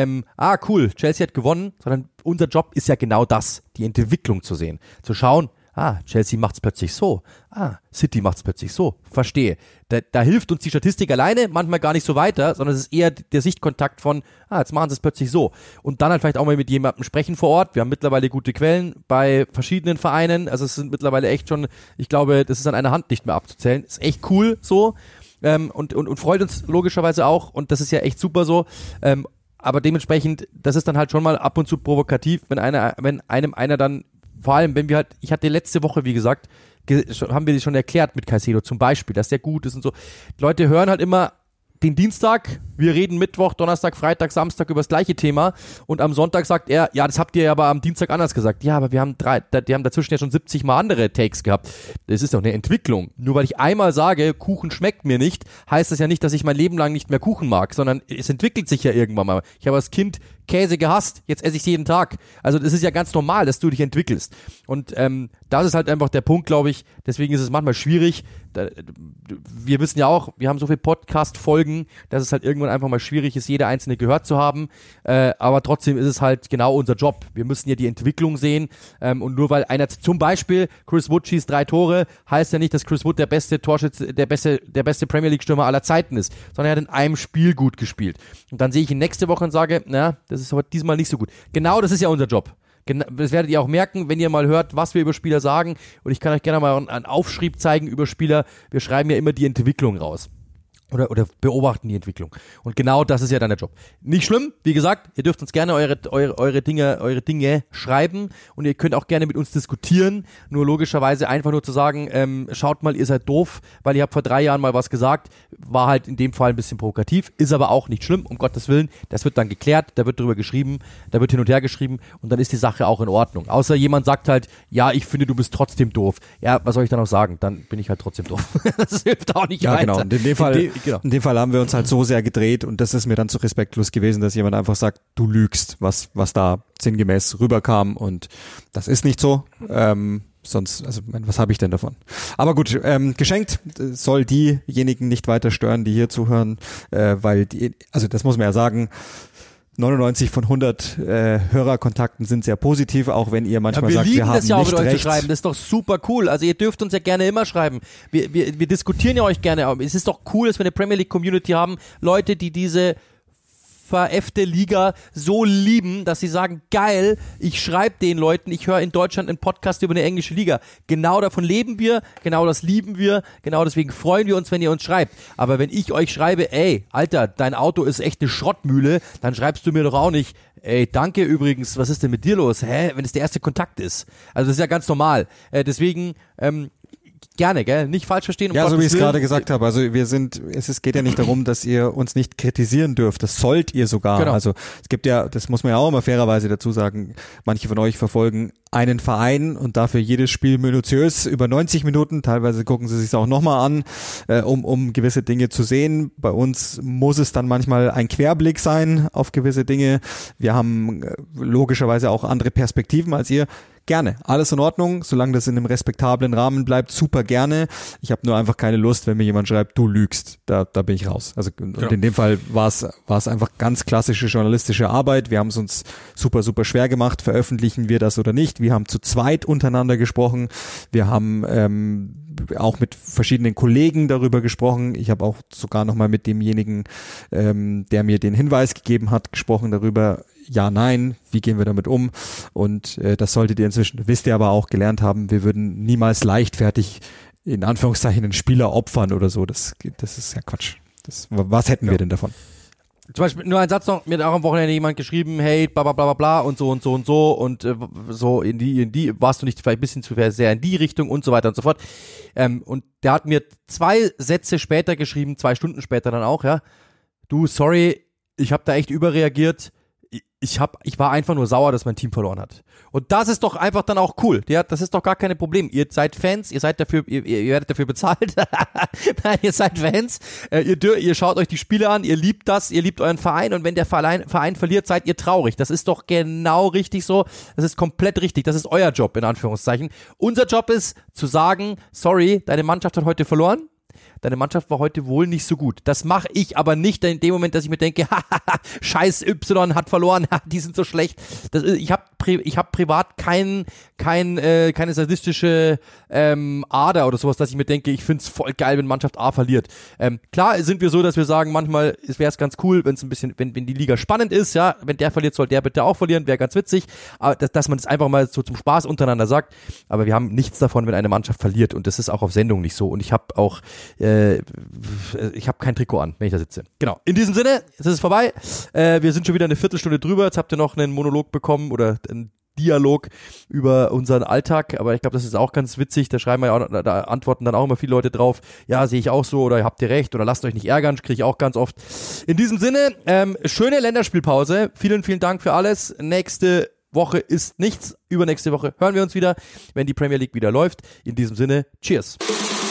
cool, Chelsea hat gewonnen, sondern unser Job ist ja genau das, die Entwicklung zu sehen. Zu schauen, Chelsea macht's plötzlich so. City macht's plötzlich so. Verstehe. Da hilft uns die Statistik alleine manchmal gar nicht so weiter, sondern es ist eher der Sichtkontakt von, jetzt machen sie es plötzlich so. Und dann halt vielleicht auch mal mit jemandem sprechen vor Ort. Wir haben mittlerweile gute Quellen bei verschiedenen Vereinen. Also es sind mittlerweile echt schon, ich glaube, das ist an einer Hand nicht mehr abzuzählen. Ist echt cool so. Und freut uns logischerweise auch. Und das ist ja echt super so. Aber dementsprechend, das ist dann halt schon mal ab und zu provokativ, wenn einem einer dann, vor allem wenn ich hatte letzte Woche, wie gesagt, haben wir schon erklärt mit Caicedo zum Beispiel, dass der gut ist und so. Leute hören halt immer den Dienstag, wir reden Mittwoch, Donnerstag, Freitag, Samstag über das gleiche Thema und am Sonntag sagt er, ja, das habt ihr aber am Dienstag anders gesagt. Ja, aber die haben dazwischen ja schon 70 Mal andere Takes gehabt. Das ist doch eine Entwicklung. Nur weil ich einmal sage, Kuchen schmeckt mir nicht, heißt das ja nicht, dass ich mein Leben lang nicht mehr Kuchen mag, sondern es entwickelt sich ja irgendwann mal. Ich habe als Kind Käse gehasst, jetzt esse ich jeden Tag. Also das ist ja ganz normal, dass du dich entwickelst. Und das ist halt einfach der Punkt, glaube ich. Deswegen ist es manchmal schwierig. Wir wissen ja auch, wir haben so viele Podcast-Folgen, dass es halt irgendwann einfach mal schwierig ist, jede einzelne gehört zu haben. Aber trotzdem ist es halt genau unser Job. Wir müssen ja die Entwicklung sehen. Und nur weil einer, zum Beispiel Chris Wood schießt 3 Tore, heißt ja nicht, dass Chris Wood der beste Torschütze, der beste Premier League-Stürmer aller Zeiten ist, sondern er hat in einem Spiel gut gespielt. Und dann sehe ich ihn nächste Woche und sage, na, das ist aber diesmal nicht so gut. Genau, das ist ja unser Job. Das werdet ihr auch merken, wenn ihr mal hört, was wir über Spieler sagen. Und ich kann euch gerne mal einen Aufschrieb zeigen über Spieler. Wir schreiben ja immer die Entwicklung raus. Oder beobachten die Entwicklung. Und genau das ist ja dann der Job. Nicht schlimm, wie gesagt, ihr dürft uns gerne eure Dinge schreiben und ihr könnt auch gerne mit uns diskutieren. Nur logischerweise einfach nur zu sagen, schaut mal, ihr seid doof, weil ihr habt vor 3 Jahren mal was gesagt, war halt in dem Fall ein bisschen provokativ, ist aber auch nicht schlimm, um Gottes Willen. Das wird dann geklärt, da wird drüber geschrieben, da wird hin und her geschrieben und dann ist die Sache auch in Ordnung. Außer jemand sagt halt, ja, ich finde, du bist trotzdem doof. Ja, was soll ich dann auch sagen? Dann bin ich halt trotzdem doof. Das hilft auch nicht weiter. Ja, genau. Und in dem Fall haben wir uns halt so sehr gedreht und das ist mir dann zu respektlos gewesen, dass jemand einfach sagt, du lügst, was da sinngemäß rüberkam und das ist nicht so. Sonst, also was habe ich denn davon? Aber gut, geschenkt soll diejenigen nicht weiter stören, die hier zuhören, weil also das muss man ja sagen, 99 von 100 Hörerkontakten sind sehr positiv, auch wenn ihr manchmal sagt, wir haben nicht recht. Wir lieben das ja auch, mit euch zu schreiben. Das ist doch super cool. Also ihr dürft uns ja gerne immer schreiben. Wir diskutieren ja euch gerne. Es ist doch cool, dass wir eine Premier League Community haben. Leute, die diese veräffte Liga so lieben, dass sie sagen, geil, ich schreibe den Leuten, ich höre in Deutschland einen Podcast über eine englische Liga. Genau davon leben wir, genau das lieben wir, genau deswegen freuen wir uns, wenn ihr uns schreibt. Aber wenn ich euch schreibe, ey, Alter, dein Auto ist echt eine Schrottmühle, dann schreibst du mir doch auch nicht, ey, danke übrigens, was ist denn mit dir los? Wenn es der erste Kontakt ist. Also das ist ja ganz normal. Deswegen, gerne, gell? Nicht falsch verstehen. Ja, so wie ich es gerade gesagt habe. Also es geht ja nicht darum, dass ihr uns nicht kritisieren dürft. Das sollt ihr sogar. Genau. Also es gibt ja, das muss man ja auch immer fairerweise dazu sagen, manche von euch verfolgen einen Verein und dafür jedes Spiel minutiös über 90 Minuten. Teilweise gucken sie sich auch nochmal an, um gewisse Dinge zu sehen. Bei uns muss es dann manchmal ein Querblick sein auf gewisse Dinge. Wir haben logischerweise auch andere Perspektiven als ihr. Gerne, alles in Ordnung, solange das in einem respektablen Rahmen bleibt, super gerne. Ich habe nur einfach keine Lust, wenn mir jemand schreibt, du lügst, da bin ich raus. Also und in dem Fall war es einfach ganz klassische journalistische Arbeit. Wir haben es uns super, super schwer gemacht, veröffentlichen wir das oder nicht. Wir haben zu zweit untereinander gesprochen. Wir haben auch mit verschiedenen Kollegen darüber gesprochen. Ich habe auch sogar nochmal mit demjenigen, der mir den Hinweis gegeben hat, gesprochen darüber, ja, nein, wie gehen wir damit um? Und das solltet ihr inzwischen, wisst ihr aber auch, gelernt haben, wir würden niemals leichtfertig in Anführungszeichen einen Spieler opfern oder so. Das ist ja Quatsch. Was hätten wir denn davon? Zum Beispiel nur ein Satz noch, mir hat auch am Wochenende jemand geschrieben, hey, bla bla bla bla bla und so und so und so und so in die, warst du nicht vielleicht ein bisschen zu sehr in die Richtung und so weiter und so fort. Und der hat mir 2 Sätze später geschrieben, 2 Stunden später dann auch, ja, du, sorry, ich habe da echt überreagiert, ich war einfach nur sauer, dass mein Team verloren hat. Und das ist doch einfach dann auch cool. Ja, das ist doch gar kein Problem. Ihr seid Fans, ihr werdet dafür bezahlt. Nein, ihr seid Fans. Ihr schaut euch die Spiele an, ihr liebt das, ihr liebt euren Verein und wenn der Verein verliert, seid ihr traurig. Das ist doch genau richtig so. Das ist komplett richtig. Das ist euer Job, in Anführungszeichen. Unser Job ist zu sagen, sorry, deine Mannschaft hat heute verloren. Deine Mannschaft war heute wohl nicht so gut. Das mache ich aber nicht in dem Moment, dass ich mir denke, scheiß Y hat verloren, die sind so schlecht. Ich hab privat keine sadistische Ader oder sowas, dass ich mir denke, ich find's voll geil, wenn Mannschaft A verliert. Klar sind wir so, dass wir sagen, manchmal wäre es ganz cool, wenn es ein bisschen, wenn die Liga spannend ist, ja, wenn der verliert, soll der bitte auch verlieren, wäre ganz witzig. Aber dass man das einfach mal so zum Spaß untereinander sagt. Aber wir haben nichts davon, wenn eine Mannschaft verliert und das ist auch auf Sendung nicht so. Und ich habe auch ich habe kein Trikot an, wenn ich da sitze. Genau. In diesem Sinne, jetzt ist es vorbei. Wir sind schon wieder eine Viertelstunde drüber. Jetzt habt ihr noch einen Monolog bekommen oder einen Dialog über unseren Alltag. Aber ich glaube, das ist auch ganz witzig. Da schreiben wir ja auch, da antworten dann auch immer viele Leute drauf. Ja, sehe ich auch so oder habt ihr recht oder lasst euch nicht ärgern. Kriege ich auch ganz oft. In diesem Sinne, schöne Länderspielpause. Vielen, vielen Dank für alles. Nächste Woche ist nichts. Übernächste Woche hören wir uns wieder, wenn die Premier League wieder läuft. In diesem Sinne, cheers.